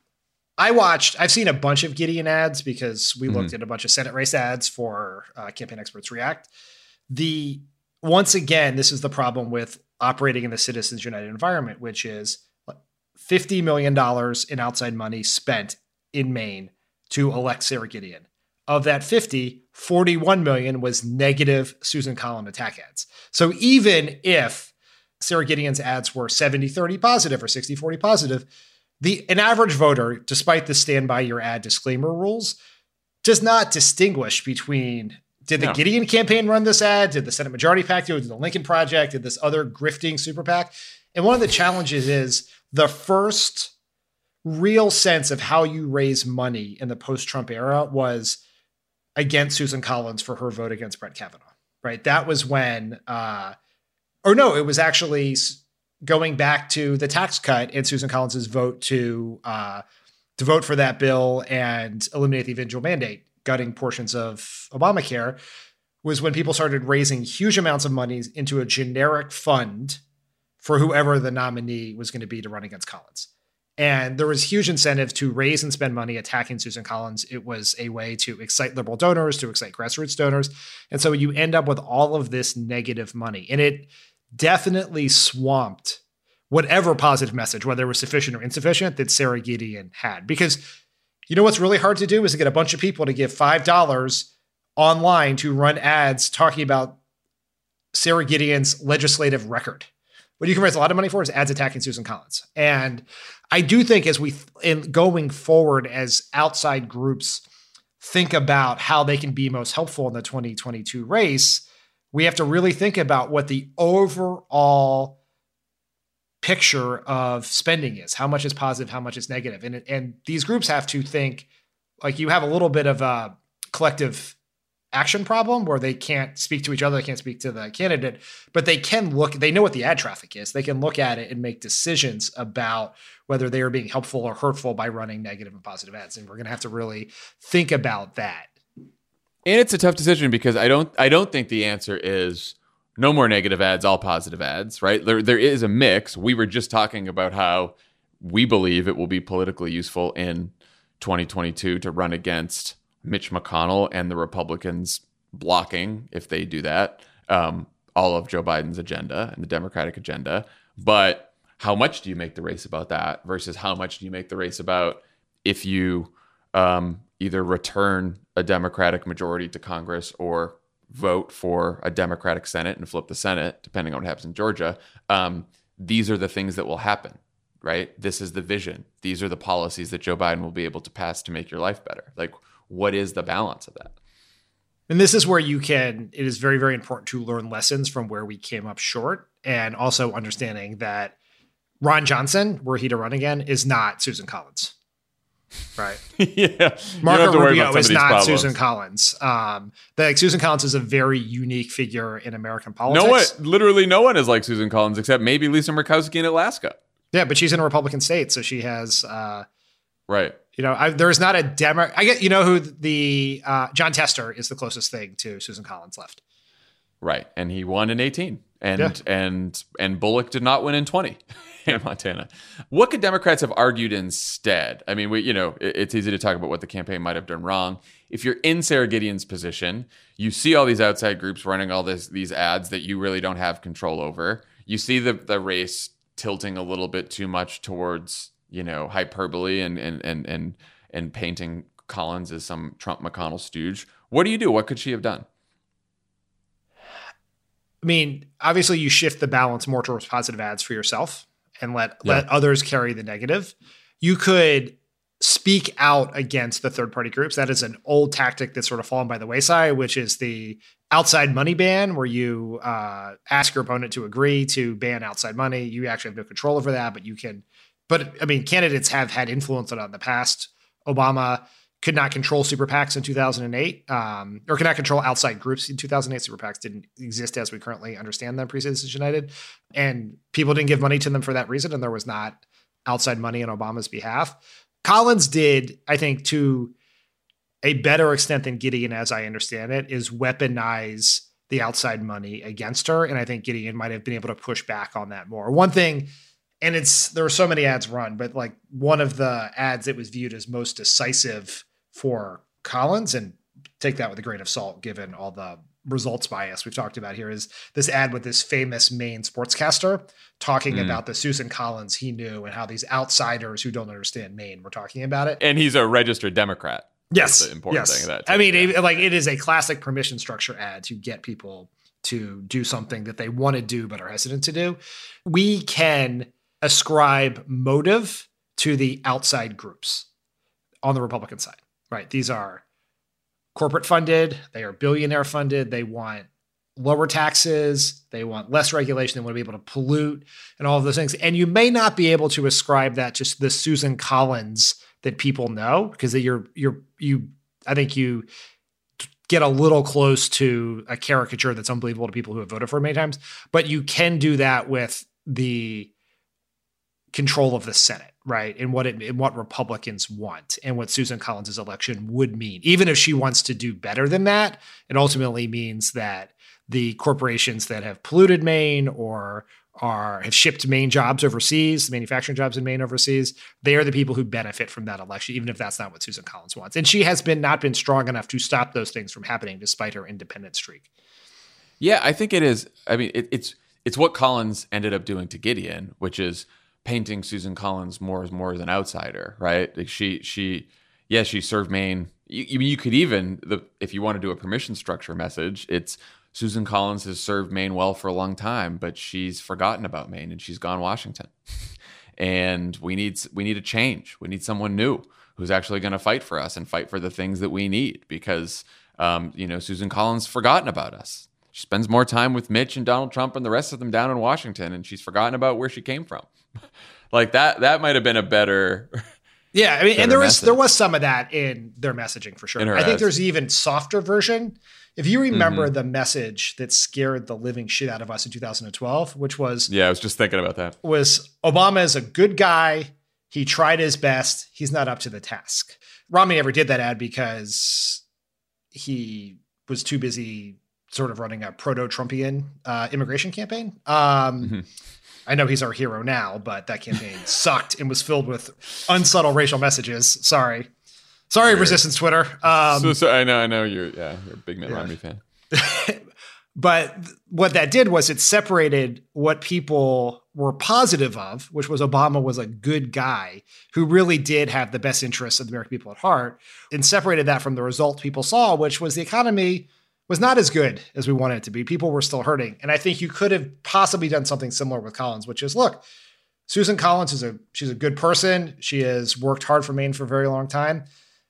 I watched, I've seen a bunch of Gideon ads because we mm-hmm. looked at a bunch of Senate race ads for uh, Campaign Experts React. The, once again, this is the problem with operating in the Citizens United environment, which is fifty million dollars in outside money spent in Maine to elect Sarah Gideon. Of that fifty, forty-one million was negative Susan Collins attack ads. So even if Sarah Gideon's ads were seventy thirty positive or sixty forty positive, the an average voter, despite the stand by your ad disclaimer rules, does not distinguish between did the no. Gideon campaign run this ad, did the Senate Majority PAC do it, did the Lincoln Project, did this other grifting super PAC? And one of the challenges is the first real sense of how you raise money in the post-Trump era was against Susan Collins for her vote against Brett Kavanaugh, right? That was when, uh, or no, it was actually going back to the tax cut and Susan Collins's vote to uh, to vote for that bill and eliminate the individual mandate, gutting portions of Obamacare, was when people started raising huge amounts of money into a generic fund for whoever the nominee was going to be to run against Collins. And there was huge incentive to raise and spend money attacking Susan Collins. It was a way to excite liberal donors, to excite grassroots donors. And so you end up with all of this negative money. And it definitely swamped whatever positive message, whether it was sufficient or insufficient, that Sarah Gideon had. Because you know what's really hard to do is to get a bunch of people to give five dollars online to run ads talking about Sarah Gideon's legislative record. What you can raise a lot of money for is ads attacking Susan Collins. And I do think as we, in going forward, as outside groups think about how they can be most helpful in the twenty twenty-two race, we have to really think about what the overall picture of spending is. How much is positive, how much is negative. And, and these groups have to think, like, you have a little bit of a collective action problem where they can't speak to each other, they can't speak to the candidate, but they can look, they know what the ad traffic is. They can look at it and make decisions about whether they are being helpful or hurtful by running negative and positive ads. And we're going to have to really think about that. And it's a tough decision because I don't, I don't think the answer is no more negative ads, all positive ads, right? There, there is a mix. We were just talking about how we believe it will be politically useful in twenty twenty-two to run against Mitch McConnell and the Republicans blocking, if they do that, um, all of Joe Biden's agenda and the Democratic agenda. But how much do you make the race about that versus how much do you make the race about if you um, either return a Democratic majority to Congress or vote for a Democratic Senate and flip the Senate, depending on what happens in Georgia? Um, these are the things that will happen, right? This is the vision. These are the policies that Joe Biden will be able to pass to make your life better. Like, what is the balance of that? And this is where you can, it is very, very important to learn lessons from where we came up short, and also understanding that Ron Johnson, were he to run again, is not Susan Collins. Right. Yeah. Marco Rubio is not problems. Susan Collins. Um, like Susan Collins is a very unique figure in American politics. No one, literally no one is like Susan Collins except maybe Lisa Murkowski in Alaska. Yeah, but she's in a Republican state, so she has, uh, right. You know, I, there's not a Demo. I get, you know, who the uh, John Tester is the closest thing to Susan Collins left. Right, and he won in eighteen, and yeah. and and Bullock did not win in twenty in Montana. What could Democrats have argued instead? I mean, we, you know, it, it's easy to talk about what the campaign might have done wrong. If you're in Sarah Gideon's position, you see all these outside groups running all this these ads that you really don't have control over. You see the the race tilting a little bit too much towards, you know, hyperbole and and and and and painting Collins as some Trump McConnell stooge. What do you do? What could she have done? I mean, obviously you shift the balance more towards positive ads for yourself and let, yeah. let others carry the negative. You could speak out against the third party groups. That is an old tactic that's sort of fallen by the wayside, which is the outside money ban, where you uh, ask your opponent to agree to ban outside money. You actually have no control over that, but you can. But I mean, candidates have had influence on it in the past. Obama could not control super PACs in two thousand eight, um, or could not control outside groups in two thousand eight. Super PACs didn't exist as we currently understand them pre-Citizens United, and people didn't give money to them for that reason, and there was not outside money on Obama's behalf. Collins did, I think, to a better extent than Gideon, as I understand it, is weaponize the outside money against her. And I think Gideon might have been able to push back on that more. One thing, and it's there were so many ads run, but like one of the ads that was viewed as most decisive for Collins, and take that with a grain of salt given all the results bias we've talked about here, is this ad with this famous Maine sportscaster talking mm. about the Susan Collins he knew and how these outsiders who don't understand Maine were talking about it. And he's a registered Democrat. Yes. That's the important yes. thing of that too. I mean, it, like it is a classic permission structure ad to get people to do something that they want to do but are hesitant to do. We can ascribe motive to the outside groups on the Republican side, right? These are corporate funded. They are billionaire funded. They want lower taxes. They want less regulation. They want to be able to pollute and all of those things. And you may not be able to ascribe that to the Susan Collins that people know, because you're, you're, you, I think you get a little close to a caricature that's unbelievable to people who have voted for her many times, but you can do that with the control of the Senate, right? And what it, and what Republicans want and what Susan Collins' election would mean. Even if she wants to do better than that, it ultimately means that the corporations that have polluted Maine or are have shipped Maine jobs overseas, the manufacturing jobs in Maine overseas, they are the people who benefit from that election, even if that's not what Susan Collins wants. And she has been not been strong enough to stop those things from happening despite her independent streak. Yeah, I think it is. I mean, it, it's it's what Collins ended up doing to Gideon, which is painting Susan Collins more as more as an outsider, right? Like she she yeah, she served Maine. You, you could even the if you want to do a permission structure message, it's Susan Collins has served Maine well for a long time, but she's forgotten about Maine and she's gone Washington. And we need we need a change. We need someone new who's actually going to fight for us and fight for the things that we need, because um, you know, Susan Collins forgotten about us. She spends more time with Mitch and Donald Trump and the rest of them down in Washington, and she's forgotten about where she came from. Like that that might have been a better Yeah, I mean, and there was there was some of that in their messaging for sure. I think ads. there's even softer version. If you remember mm-hmm. the message that scared the living shit out of us in two thousand twelve, which was Yeah, I was just thinking about that. Was Obama is a good guy. He tried his best. He's not up to the task. Romney never did that ad because he was too busy sort of running a proto-Trumpian uh, immigration campaign. Um, mm-hmm. I know he's our hero now, but that campaign sucked and was filled with unsubtle racial messages. Sorry. Sorry, sure. Resistance Twitter. Um, so, so I know, I know you're, yeah, you're a big Mitt yeah. Romney fan. But what that did was it separated what people were positive of, which was Obama was a good guy who really did have the best interests of the American people at heart, and separated that from the result people saw, which was the economy was not as good as we wanted it to be. People were still hurting. And I think you could have possibly done something similar with Collins, which is, look, Susan Collins is a, she's a good person. She has worked hard for Maine for a very long time,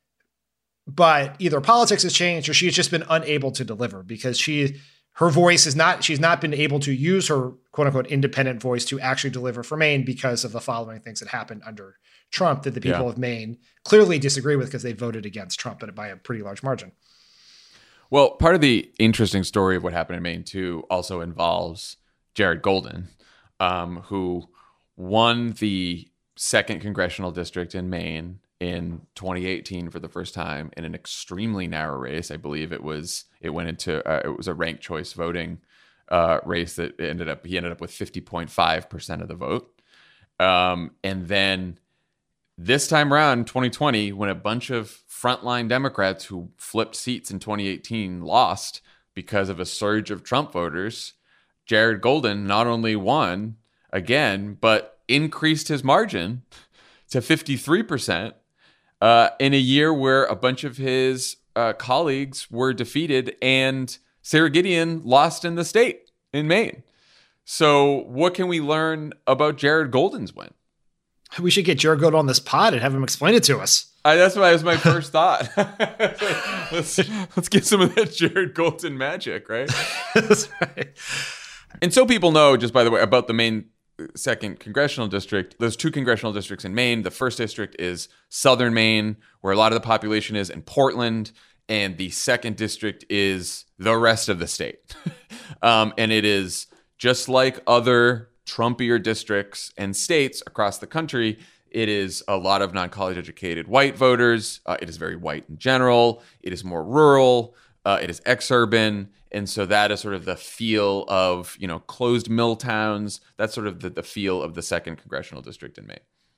but either politics has changed or she's just been unable to deliver because she, her voice is not, she's not been able to use her quote unquote independent voice to actually deliver for Maine because of the following things that happened under Trump that the people yeah. of Maine clearly disagree with because they voted against Trump by a pretty large margin. Well, part of the interesting story of what happened in Maine, too, also involves Jared Golden, um, who won the second congressional district in Maine in twenty eighteen for the first time in an extremely narrow race. I believe it was it went into uh, it was a ranked choice voting uh, race that ended up he ended up with fifty point five percent of the vote. Um, and then this time around, in twenty twenty, when a bunch of frontline Democrats who flipped seats in twenty eighteen lost because of a surge of Trump voters, Jared Golden not only won again, but increased his margin to fifty-three percent uh, in a year where a bunch of his uh, colleagues were defeated and Sarah Gideon lost in the state in Maine. So what can we learn about Jared Golden's win? We should get Jared Golden on this pod and have him explain it to us. I, that's why it was my first thought. let's let's get some of that Jared Golden magic, right? That's right. And so people know, just by the way, about the Maine second congressional district. There's two congressional districts in Maine. The first district is southern Maine, where a lot of the population is, in Portland. And the second district is the rest of the state. um, and it is just like other Trumpier districts and states across the country. It is a lot of non-college educated white voters. Uh, it is very white in general. It is more rural. Uh, it is exurban. And so that is sort of the feel of, you know, closed mill towns. That's sort of the, the feel of the second congressional district in Maine.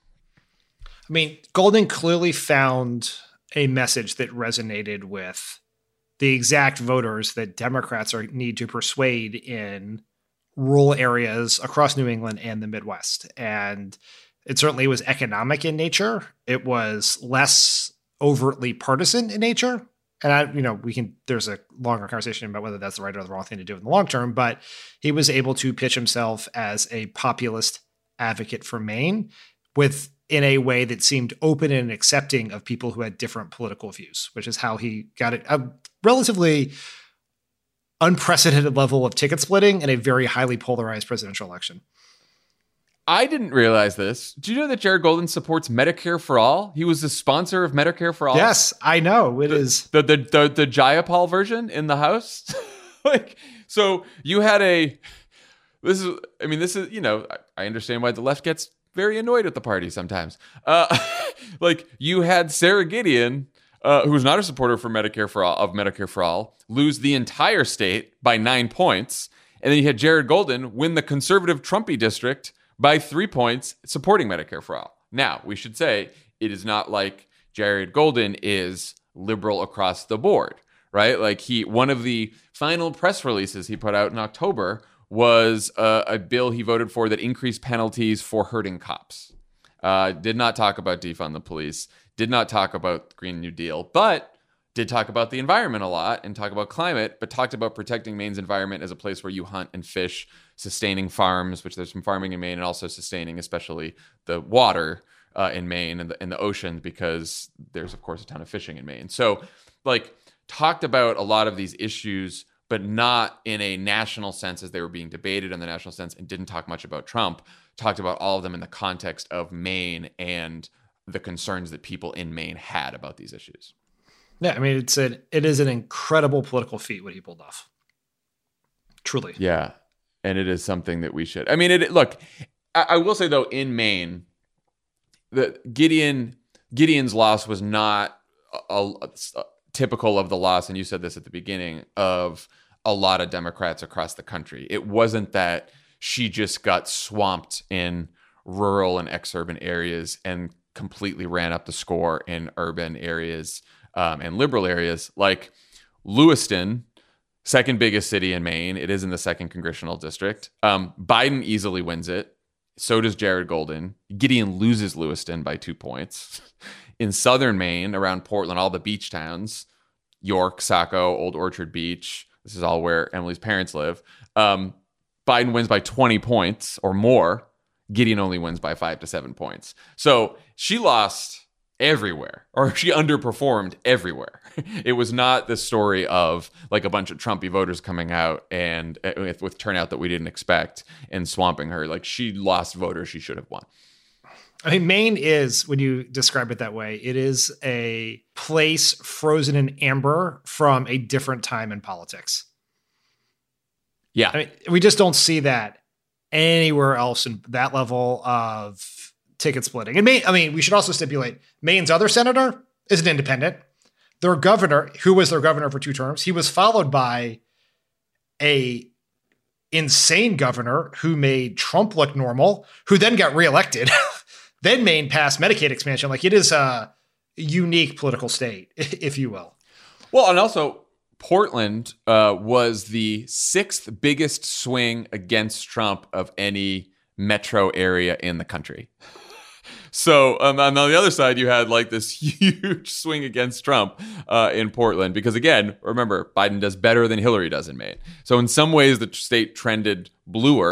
I mean, Golden clearly found a message that resonated with the exact voters that Democrats are need to persuade in rural areas across New England and the Midwest. And it certainly was economic in nature. It was less overtly partisan in nature. And I, you know, we can, there's a longer conversation about whether that's the right or the wrong thing to do in the long term, but he was able to pitch himself as a populist advocate for Maine with, in a way that seemed open and accepting of people who had different political views, which is how he got it. A relatively unprecedented level of ticket splitting in a very highly polarized presidential election. I didn't realize this. Do you know that Jared Golden supports Medicare for All? He was the sponsor of Medicare for All. Yes, I know. It the, is the the the, the Jayapal version in the House. Like, so you had a. This is. I mean, this is. You know, I, I understand why the left gets very annoyed at the party sometimes. Uh, like, you had Sarah Gideon, uh, who's not a supporter for Medicare for All of Medicare for All, lose the entire state by nine points, and then you had Jared Golden win the conservative Trumpy district by three points supporting Medicare for All. Now, we should say it is not like Jared Golden is liberal across the board, right? Like, he, one of the final press releases he put out in October was uh, a bill he voted for that increased penalties for hurting cops. Uh, did not talk about defund the police, did not talk about the Green New Deal, but did talk about the environment a lot and talk about climate, but talked about protecting Maine's environment as a place where you hunt and fish, sustaining farms, which there's some farming in Maine, and also sustaining especially the water uh, in Maine and the, and the ocean, because there's, of course, a ton of fishing in Maine. So, like, talked about a lot of these issues, but not in a national sense as they were being debated in the national sense, and didn't talk much about Trump. Talked about all of them in the context of Maine and the concerns that people in Maine had about these issues. Yeah, I mean, it's an, it is an incredible political feat what he pulled off. Truly. Yeah, and it is something that we should. I mean, it. Look, I, I will say, though, in Maine, the Gideon Gideon's loss was not a, a, a typical of the loss, and you said this at the beginning, of a lot of Democrats across the country. It wasn't that she just got swamped in rural and exurban areas and completely ran up the score in urban areas um, and liberal areas. Like Lewiston, second biggest city in Maine, it is in the second congressional district. Um, Biden easily wins it. So does Jared Golden. Gideon loses Lewiston by two points. In southern Maine, around Portland, all the beach towns, York, Saco, Old Orchard Beach, this is all where Emily's parents live. Um, Biden wins by twenty points or more. Gideon only wins by five to seven points. So she lost everywhere, or she underperformed everywhere. It was not the story of like a bunch of Trumpy voters coming out and uh, with, with turnout that we didn't expect and swamping her. Like, she lost voters she should have won. I mean, Maine is, when you describe it that way, it is a place frozen in amber from a different time in politics. Yeah. I mean, we just don't see that anywhere else in that level of ticket splitting. And Maine, I mean, we should also stipulate Maine's other senator is an independent. Their governor, who was their governor for two terms, he was followed by a insane governor who made Trump look normal, who then got reelected. Then Maine passed Medicaid expansion. Like, it is a unique political state, if you will. Well, and also Portland uh, was the sixth biggest swing against Trump of any metro area in the country. So um, on the other side, you had like this huge swing against Trump uh, in Portland, because, again, remember, Biden does better than Hillary does in Maine. So in some ways, the state trended bluer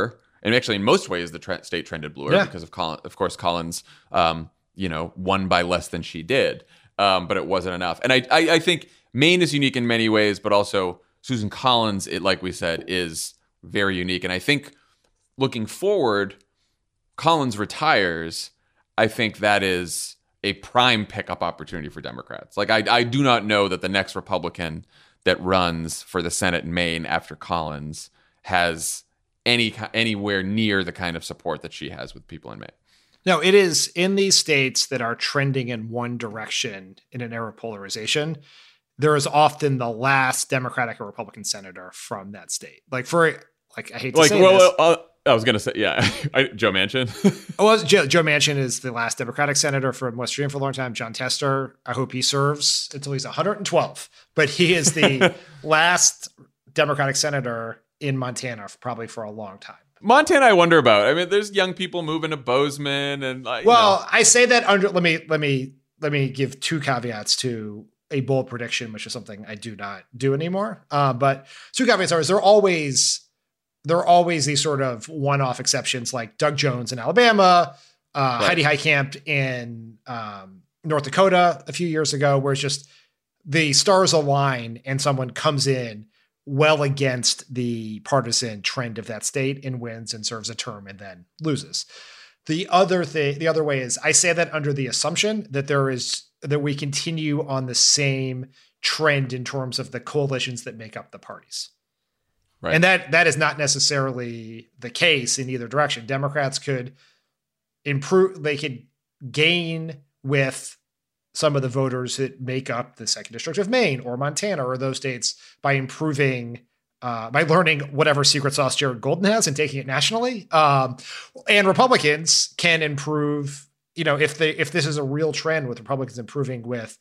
And actually, in most ways, the tre- state trended bluer yeah. because of Collins. Of course, Collins, um, you know, won by less than she did, um, but it wasn't enough. And I, I, I think Maine is unique in many ways, but also Susan Collins, it, like we said, is very unique. And I think looking forward, Collins retires. I think that is a prime pickup opportunity for Democrats. Like, I, I do not know that the next Republican that runs for the Senate in Maine after Collins has any anywhere near the kind of support that she has with people in Maine. No, it is in these states that are trending in one direction in an era of polarization. There is often the last Democratic or Republican senator from that state. Like for like, I hate to like, say well, this. well, uh, I was going to say, yeah, I, Joe Manchin. well, Joe, Joe Manchin is the last Democratic senator from West Virginia for a long time. John Tester, I hope he serves until he's one hundred twelve. But he is the last Democratic senator in Montana for probably for a long time. Montana, I wonder about. I mean, there's young people moving to Bozeman, and like, well, you know. I say that under. Let me let me let me give two caveats to a bold prediction, which is something I do not do anymore. Uh, but two caveats are: is there always there are always these sort of one-off exceptions, like Doug Jones in Alabama, uh, right. Heidi Heitkamp in um, North Dakota a few years ago, where it's just the stars align and someone comes in well against the partisan trend of that state and wins and serves a term and then loses. The other thing, the other way is I say that under the assumption that there is, that we continue on the same trend in terms of the coalitions that make up the parties. Right. And that, that is not necessarily the case in either direction. Democrats could improve, they could gain with some of the voters that make up the second district of Maine or Montana or those states by improving, uh, by learning whatever secret sauce Jared Golden has and taking it nationally. Um, and Republicans can improve, you know, if they, if this is a real trend with Republicans improving with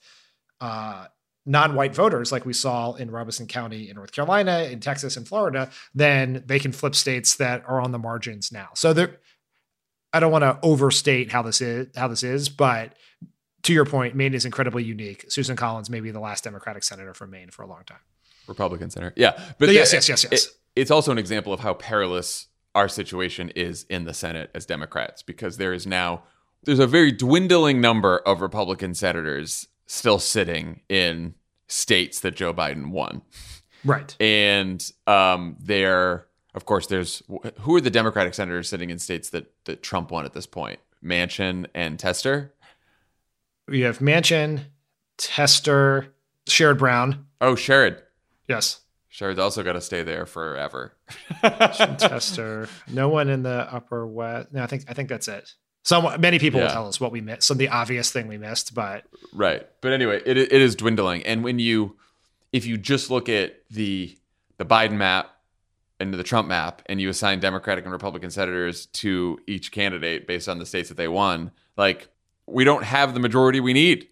uh, non-white voters, like we saw in Robeson County in North Carolina, in Texas and Florida, then they can flip states that are on the margins now. So there, I don't want to overstate how this is, how this is, but to your point, Maine is incredibly unique. Susan Collins may be the last Democratic senator from Maine for a long time. Republican senator. Yeah. But, but yes, the, yes, yes, yes. It, it's also an example of how perilous our situation is in the Senate as Democrats, because there is now, there's a very dwindling number of Republican senators still sitting in states that Joe Biden won. Right. And um, there, of course, there's, who are the Democratic senators sitting in states that, that Trump won at this point? Manchin and Tester? We have Manchin, Tester, Sherrod Brown. Oh, Sherrod. Yes. Sherrod's also got to stay there forever. Tester. No one in the upper west. No, I think I think that's it. Some many people yeah. will tell us what we missed. Some of the obvious thing we missed, but right. But anyway, it it is dwindling. And when you, if you just look at the the Biden map and the Trump map, and you assign Democratic and Republican senators to each candidate based on the states that they won, like, we don't have the majority we need.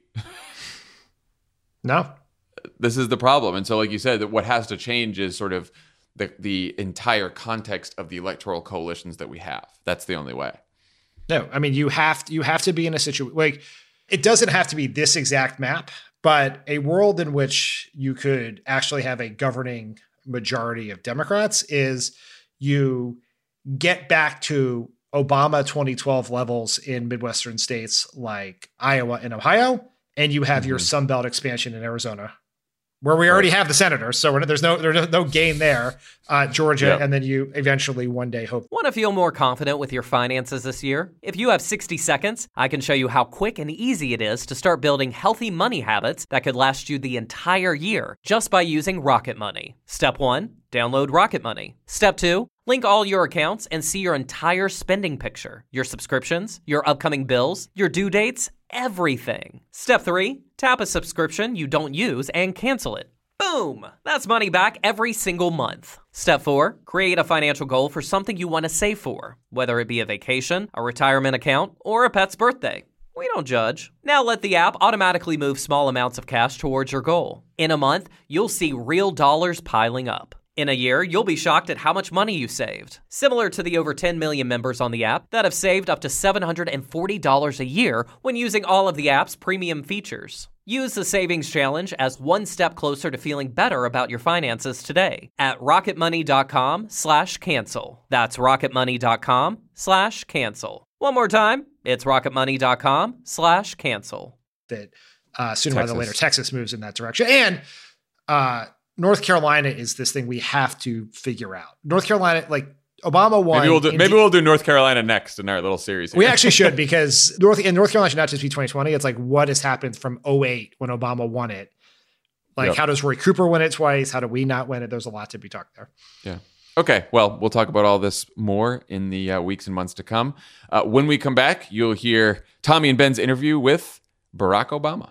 No. This is the problem. And so, like you said, that what has to change is sort of the the entire context of the electoral coalitions that we have. That's the only way. No, I mean, you have to, you have to be in a situation, like, it doesn't have to be this exact map, but a world in which you could actually have a governing majority of Democrats is you get back to Obama twenty twelve levels in Midwestern states like Iowa and Ohio, and you have mm-hmm. your Sun Belt expansion in Arizona, where we already right. have the senators. So there's no there's no gain there. Uh, Georgia, yep. and then you eventually one day hope. Want to feel more confident with your finances this year? If you have sixty seconds, I can show you how quick and easy it is to start building healthy money habits that could last you the entire year just by using Rocket Money. Step one, download Rocket Money. Step two, link all your accounts and see your entire spending picture, your subscriptions, your upcoming bills, your due dates, everything. Step three, tap a subscription you don't use and cancel it. Boom! That's money back every single month. Step four, create a financial goal for something you want to save for, whether it be a vacation, a retirement account, or a pet's birthday. We don't judge. Now let the app automatically move small amounts of cash towards your goal. In a month, you'll see real dollars piling up. In a year, you'll be shocked at how much money you saved. Similar to the over ten million members on the app that have saved up to seven hundred forty dollars a year when using all of the app's premium features. Use the Savings Challenge as one step closer to feeling better about your finances today at rocketmoney.com slash cancel. That's rocketmoney.com slash cancel. One more time, it's rocketmoney.com slash cancel. That uh, sooner rather than later, Texas moves in that direction. And uh, North Carolina is this thing we have to figure out. North Carolina, like Obama won. Maybe we'll do, Indi- maybe we'll do North Carolina next in our little series here. We actually should, because North and North Carolina should not just be twenty twenty. It's like what has happened from oh eight when Obama won it. Like yep. How does Roy Cooper win it twice? How do we not win it? There's a lot to be talked there. Yeah. Okay. Well, we'll talk about all this more in the uh, weeks and months to come. Uh, when we come back, you'll hear Tommy and Ben's interview with Barack Obama.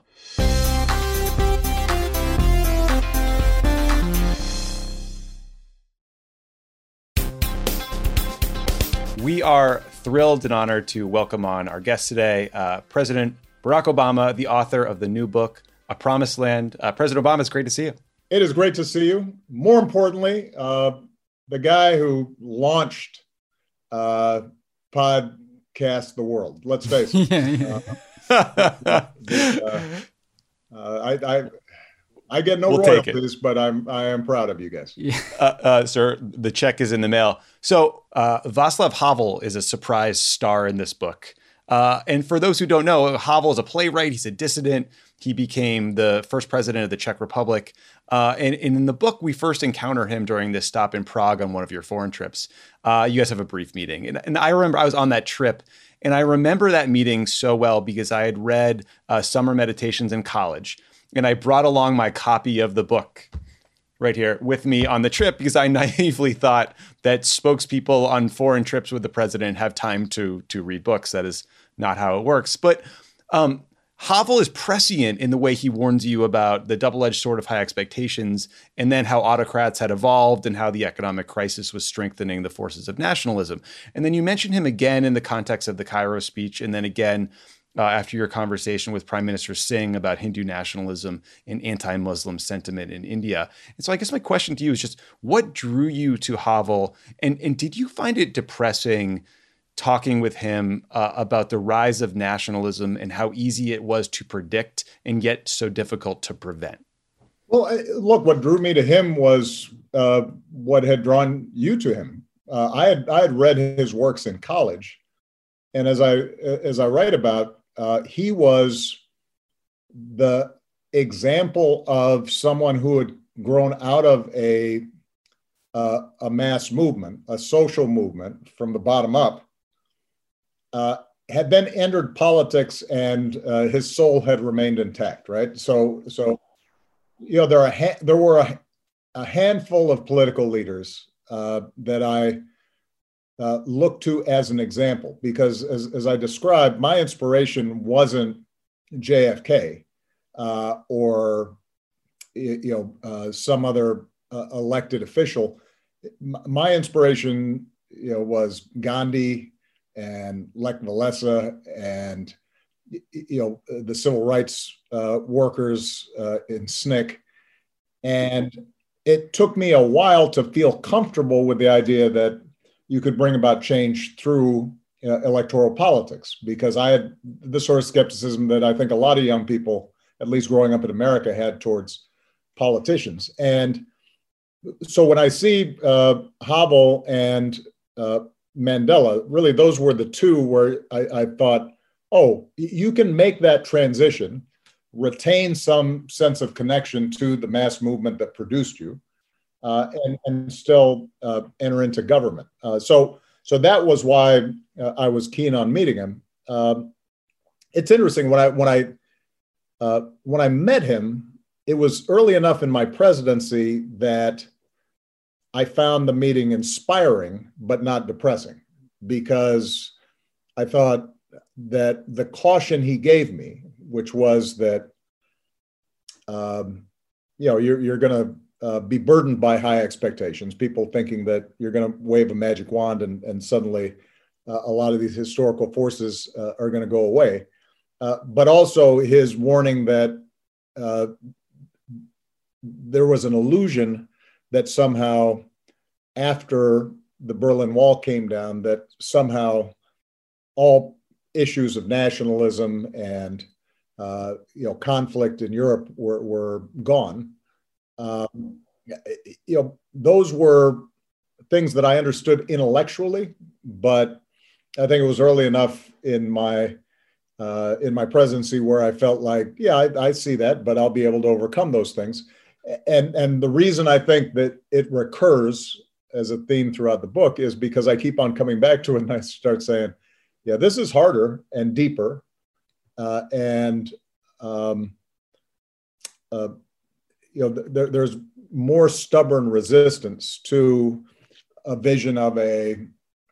We are thrilled and honored to welcome on our guest today, uh, President Barack Obama, the author of the new book, A Promised Land. Uh, President Obama, it's great to see you. It is great to see you. More importantly, uh, the guy who launched uh, Podcast the World. Let's face it. yeah, yeah. Uh, uh, uh, I, I I get no we'll royalties, but I'm I am proud of you guys. Yeah. Uh, uh, sir, the check is in the mail. So uh, Václav Havel is a surprise star in this book. Uh, and for those who don't know, Havel is a playwright. He's a dissident. He became the first president of the Czech Republic. Uh, and, and in the book, we first encounter him during this stop in Prague on one of your foreign trips. Uh, you guys have a brief meeting. And, and I remember I was on that trip. And I remember that meeting so well because I had read uh, Summer Meditations in college. And I brought along my copy of the book right here with me on the trip because I naively thought that spokespeople on foreign trips with the president have time to, to read books. That is not how it works. But um, Havel is prescient in the way he warns you about the double-edged sword of high expectations and then how autocrats had evolved and how the economic crisis was strengthening the forces of nationalism. And then you mention him again in the context of the Cairo speech and then again Uh, after your conversation with Prime Minister Singh about Hindu nationalism and anti-Muslim sentiment in India. And so I guess my question to you is just what drew you to Havel? And, and did you find it depressing talking with him uh, about the rise of nationalism and how easy it was to predict and yet so difficult to prevent? Well, look, what drew me to him was uh, what had drawn you to him. Uh, I had I had read his works in college. And as I as I write about, Uh, he was the example of someone who had grown out of a uh, a mass movement, a social movement from the bottom up, uh, had then entered politics, and uh, his soul had remained intact. Right. So, so you know, there are ha- there were a, a handful of political leaders uh, that I. Uh, look to as an example, because as, as I described, my inspiration wasn't J F K uh, or you know uh, some other uh, elected official. M- my inspiration, you know, was Gandhi and Lech Walesa and you know the civil rights uh, workers uh, in S N C C, and it took me a while to feel comfortable with the idea that you could bring about change through uh, electoral politics, because I had the sort of skepticism that I think a lot of young people, at least growing up in America, had towards politicians. And so when I see uh, Havel and uh, Mandela, really those were the two where I, I thought, oh, you can make that transition, retain some sense of connection to the mass movement that produced you, Uh, and, and still uh, enter into government. Uh, so, so that was why uh, I was keen on meeting him. Um, it's interesting when I when I uh, when I met him, it was early enough in my presidency that I found the meeting inspiring but not depressing, because I thought that the caution he gave me, which was that um, you know you're you're going to Uh, be burdened by high expectations, people thinking that you're going to wave a magic wand and, and suddenly uh, a lot of these historical forces uh, are going to go away. Uh, but also his warning that uh, there was an illusion that somehow after the Berlin Wall came down, that somehow all issues of nationalism and uh, you know, conflict in Europe were, were gone. Um, you know, those were things that I understood intellectually, but I think it was early enough in my uh, in my presidency where I felt like, yeah, I, I see that, but I'll be able to overcome those things. And and the reason I think that it recurs as a theme throughout the book is because I keep on coming back to it, and I start saying, yeah, this is harder and deeper, uh, and um, uh, you know, there, there's more stubborn resistance to a vision of a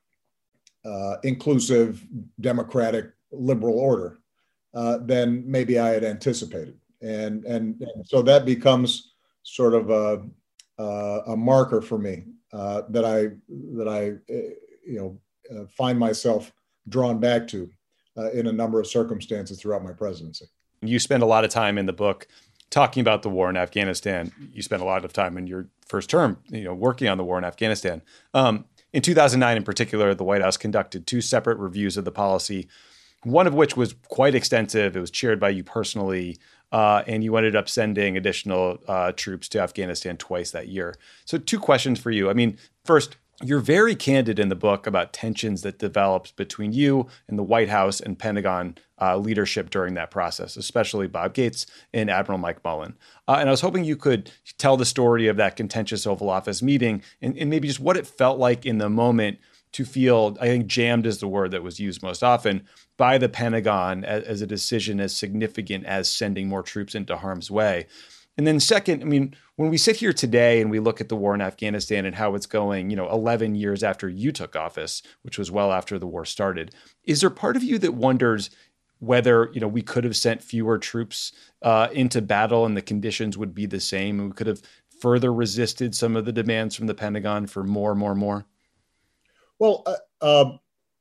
uh, inclusive, democratic, liberal order uh, than maybe I had anticipated, and, and and so that becomes sort of a uh, a marker for me uh, that I that I uh, you know uh, find myself drawn back to uh, in a number of circumstances throughout my presidency. You spend a lot of time in the book talking about the war in Afghanistan. You spent a lot of time in your first term, you know, working on the war in Afghanistan. Um, in two thousand nine, in particular, the White House conducted two separate reviews of the policy, one of which was quite extensive. It was chaired by you personally, uh, and you ended up sending additional uh, troops to Afghanistan twice that year. So two questions for you. I mean, first, you're very candid in the book about tensions that developed between you and the White House and Pentagon uh, leadership during that process, especially Bob Gates and Admiral Mike Mullen. Uh, and I was hoping you could tell the story of that contentious Oval Office meeting and, and maybe just what it felt like in the moment to feel, I think jammed is the word that was used most often, by the Pentagon as, as a decision as significant as sending more troops into harm's way. And then second, I mean, when we sit here today and we look at the war in Afghanistan and how it's going, you know, eleven years after you took office, which was well after the war started, is there part of you that wonders whether, you know, we could have sent fewer troops uh, into battle and the conditions would be the same and we could have further resisted some of the demands from the Pentagon for more, more, more? Well, uh, uh,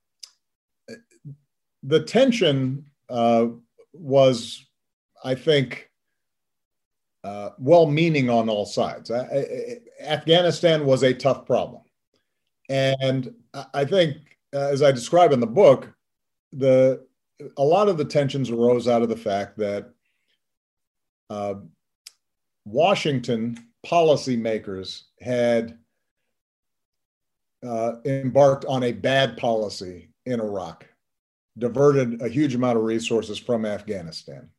the tension uh, was, I think, Uh, well-meaning on all sides. I, I, Afghanistan was a tough problem. And I think, uh, as I describe in the book, the a lot of the tensions arose out of the fact that uh, Washington policymakers had uh, embarked on a bad policy in Iraq, diverted a huge amount of resources from Afghanistan.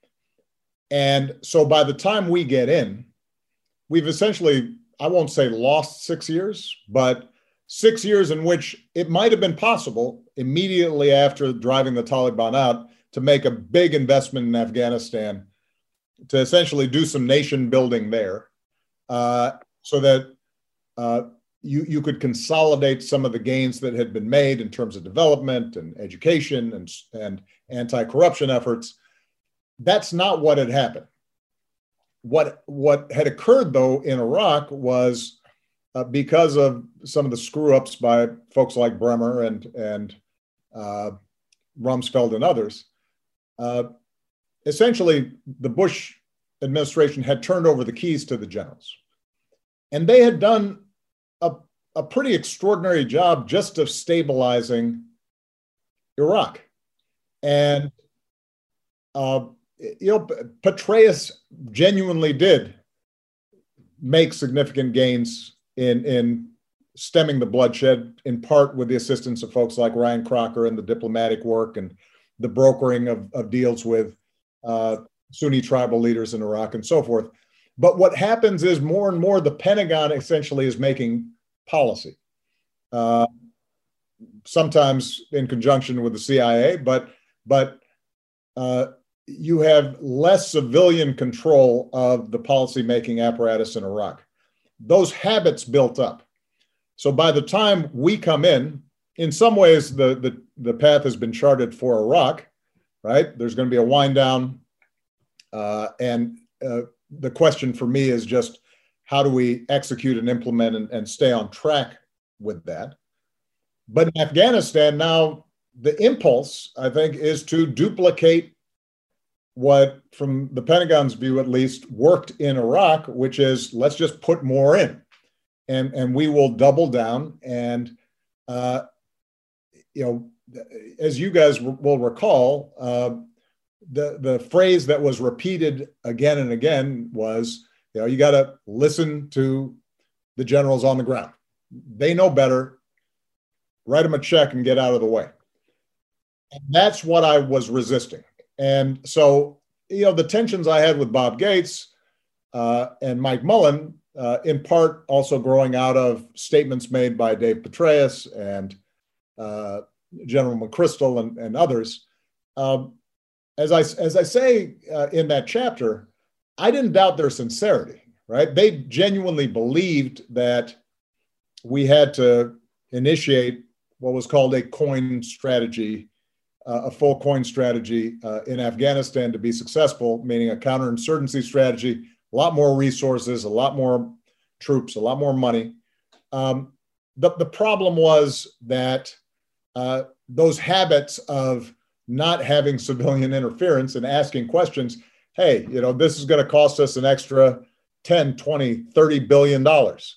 And so by the time we get in, we've essentially, I won't say lost six years, but six years in which it might have been possible immediately after driving the Taliban out to make a big investment in Afghanistan to essentially do some nation building there uh, so that uh, you, you could consolidate some of the gains that had been made in terms of development and education and, and anti-corruption efforts. That's not what had happened. What, what had occurred, though, in Iraq was uh, because of some of the screw-ups by folks like Bremer and, and uh, Rumsfeld and others, uh, essentially the Bush administration had turned over the keys to the generals. And they had done a, a pretty extraordinary job just of stabilizing Iraq. And uh, you know, Petraeus genuinely did make significant gains in, in stemming the bloodshed, in part with the assistance of folks like Ryan Crocker and the diplomatic work and the brokering of, of deals with uh, Sunni tribal leaders in Iraq and so forth. But what happens is more and more the Pentagon essentially is making policy, uh, sometimes in conjunction with the C I A, but, but uh, you have less civilian control of the policymaking apparatus in Iraq. Those habits built up. So by the time we come in, in some ways, the, the, the path has been charted for Iraq, right? There's going to be a wind down. Uh, and uh, the question for me is just how do we execute and implement and, and stay on track with that? But in Afghanistan now, the impulse, I think, is to duplicate what, from the Pentagon's view at least, worked in Iraq, which is let's just put more in, and and we will double down. And uh, you know, as you guys will recall, uh, the, the phrase that was repeated again and again was, you know, you got to listen to the generals on the ground. They know better. Write them a check and get out of the way. And that's what I was resisting. And so, you know, the tensions I had with Bob Gates uh, and Mike Mullen, uh, in part also growing out of statements made by Dave Petraeus and uh, General McChrystal and, and others. Um, as I as I say uh, in that chapter, I didn't doubt their sincerity. Right? They genuinely believed that we had to initiate what was called a coin strategy, uh, a full coin strategy uh, in Afghanistan to be successful, meaning a counterinsurgency strategy, a lot more resources, a lot more troops, a lot more money. Um, the, the problem was that uh, those habits of not having civilian interference and asking questions, hey, you know, this is going to cost us an extra ten, twenty, thirty billion dollars.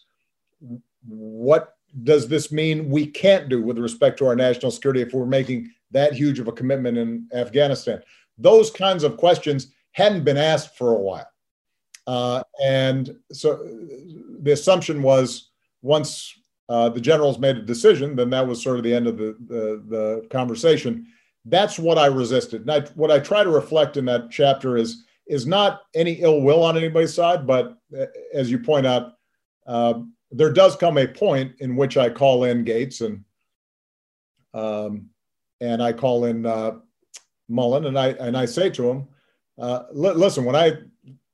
What does this mean we can't do with respect to our national security if we're making that huge of a commitment in Afghanistan? Those kinds of questions hadn't been asked for a while. Uh, and so the assumption was once uh, the generals made a decision, then that was sort of the end of the, the, the conversation. That's what I resisted. And I, what I try to reflect in that chapter is, is not any ill will on anybody's side, but as you point out, uh, there does come a point in which I call in Gates and um, and I call in uh, Mullen, and I and I say to him, uh, li- listen, when I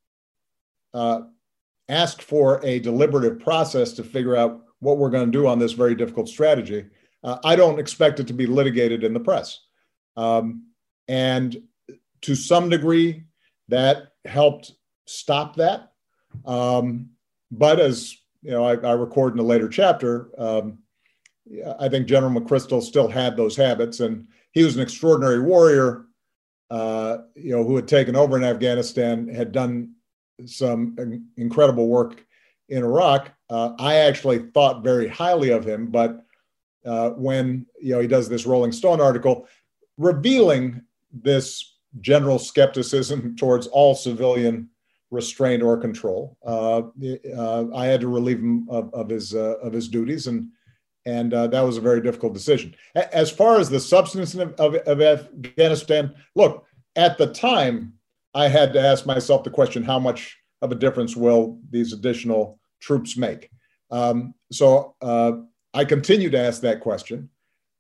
uh, ask for a deliberative process to figure out what we're going to do on this very difficult strategy, uh, I don't expect it to be litigated in the press. Um, and to some degree, that helped stop that. Um, but as you know, I, I record in a later chapter, um, I think General McChrystal still had those habits, and he was an extraordinary warrior, uh, you know, who had taken over in Afghanistan, had done some incredible work in Iraq. Uh, I actually thought very highly of him, but uh, when, you know, he does this Rolling Stone article revealing this general skepticism towards all civilian restraint or control, uh, uh, I had to relieve him of, of his uh, of his duties, and and uh, that was a very difficult decision. As far as the substance of, of, of Afghanistan, look, at the time, I had to ask myself the question: how much of a difference will these additional troops make? Um, so uh, I continue to ask that question.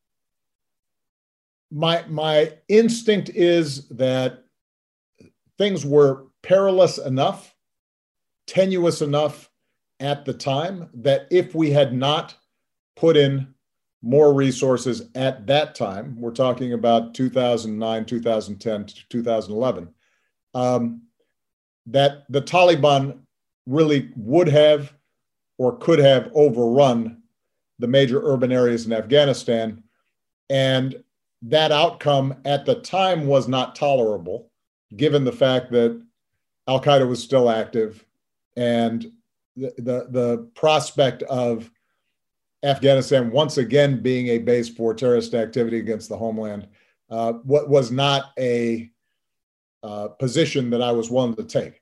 My my instinct is that things were perilous enough, tenuous enough at the time that if we had not put in more resources at that time, we're talking about two thousand nine, two thousand ten to two thousand eleven, um, that the Taliban really would have or could have overrun the major urban areas in Afghanistan. And that outcome at the time was not tolerable, given the fact that Al-Qaeda was still active and the, the, the prospect of Afghanistan once again being a base for terrorist activity against the homeland uh, what was not a uh, position that I was willing to take.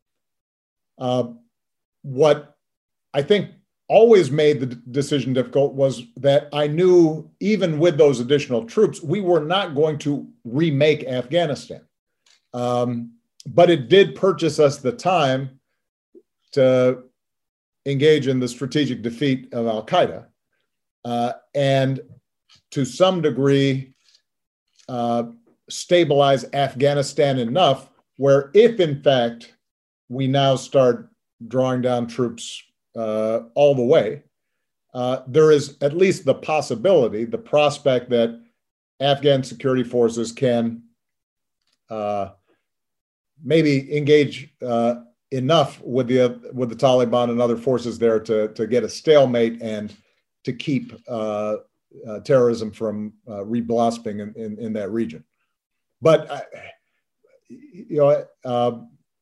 Uh, what I think always made the d- decision difficult was that I knew even with those additional troops, we were not going to remake Afghanistan. Um, but it did purchase us the time to engage in the strategic defeat of Al-Qaeda. Uh, and to some degree, uh, stabilize Afghanistan enough where if in fact we now start drawing down troops uh, all the way, uh, there is at least the possibility, the prospect that Afghan security forces can uh, maybe engage uh, enough with the uh, with the Taliban and other forces there to to get a stalemate and to keep uh, uh, terrorism from uh, reblossoming in, in, in that region. But uh, you know, uh,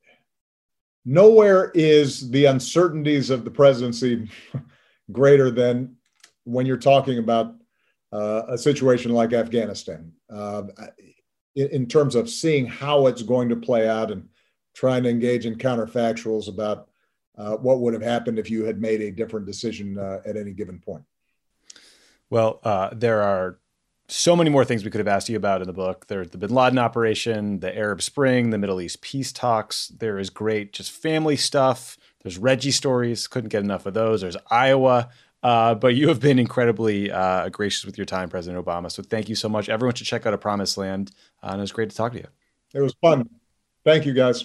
nowhere is the uncertainties of the presidency greater than when you're talking about uh, a situation like Afghanistan. Uh, in, in terms of seeing how it's going to play out and trying to engage in counterfactuals about uh, what would have happened if you had made a different decision uh, at any given point. Well, uh, there are so many more things we could have asked you about in the book. There's the Bin Laden operation, the Arab Spring, the Middle East peace talks. There is great just family stuff. There's Reggie stories. Couldn't get enough of those. There's Iowa. Uh, but you have been incredibly uh, gracious with your time, President Obama. So thank you so much. Everyone should check out A Promised Land. Uh, and it was great to talk to you. It was fun. Thank you, guys.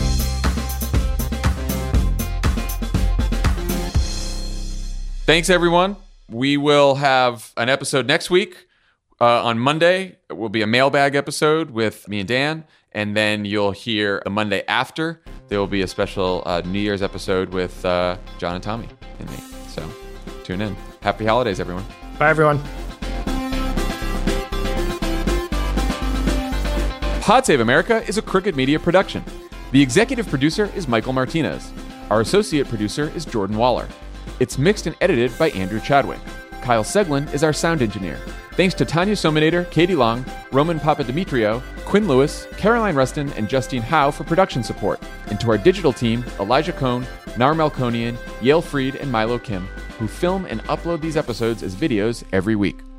Thanks, everyone. We will have an episode next week. Uh, on Monday, it will be a mailbag episode with me and Dan. And then you'll hear the Monday after, there will be a special uh, New Year's episode with uh, John and Tommy and me. So tune in. Happy holidays, everyone. Bye, everyone. Pod Save America is a Crooked Media production. The executive producer is Michael Martinez. Our associate producer is Jordan Waller. It's mixed and edited by Andrew Chadwick. Kyle Seglin is our sound engineer. Thanks to Tanya Sominator, Katie Long, Roman Papadimitriou, Quinn Lewis, Caroline Rustin, and Justine Howe for production support. And to our digital team, Elijah Cohn, Nar Melkonian, Yale Freed, and Milo Kim, who film and upload these episodes as videos every week.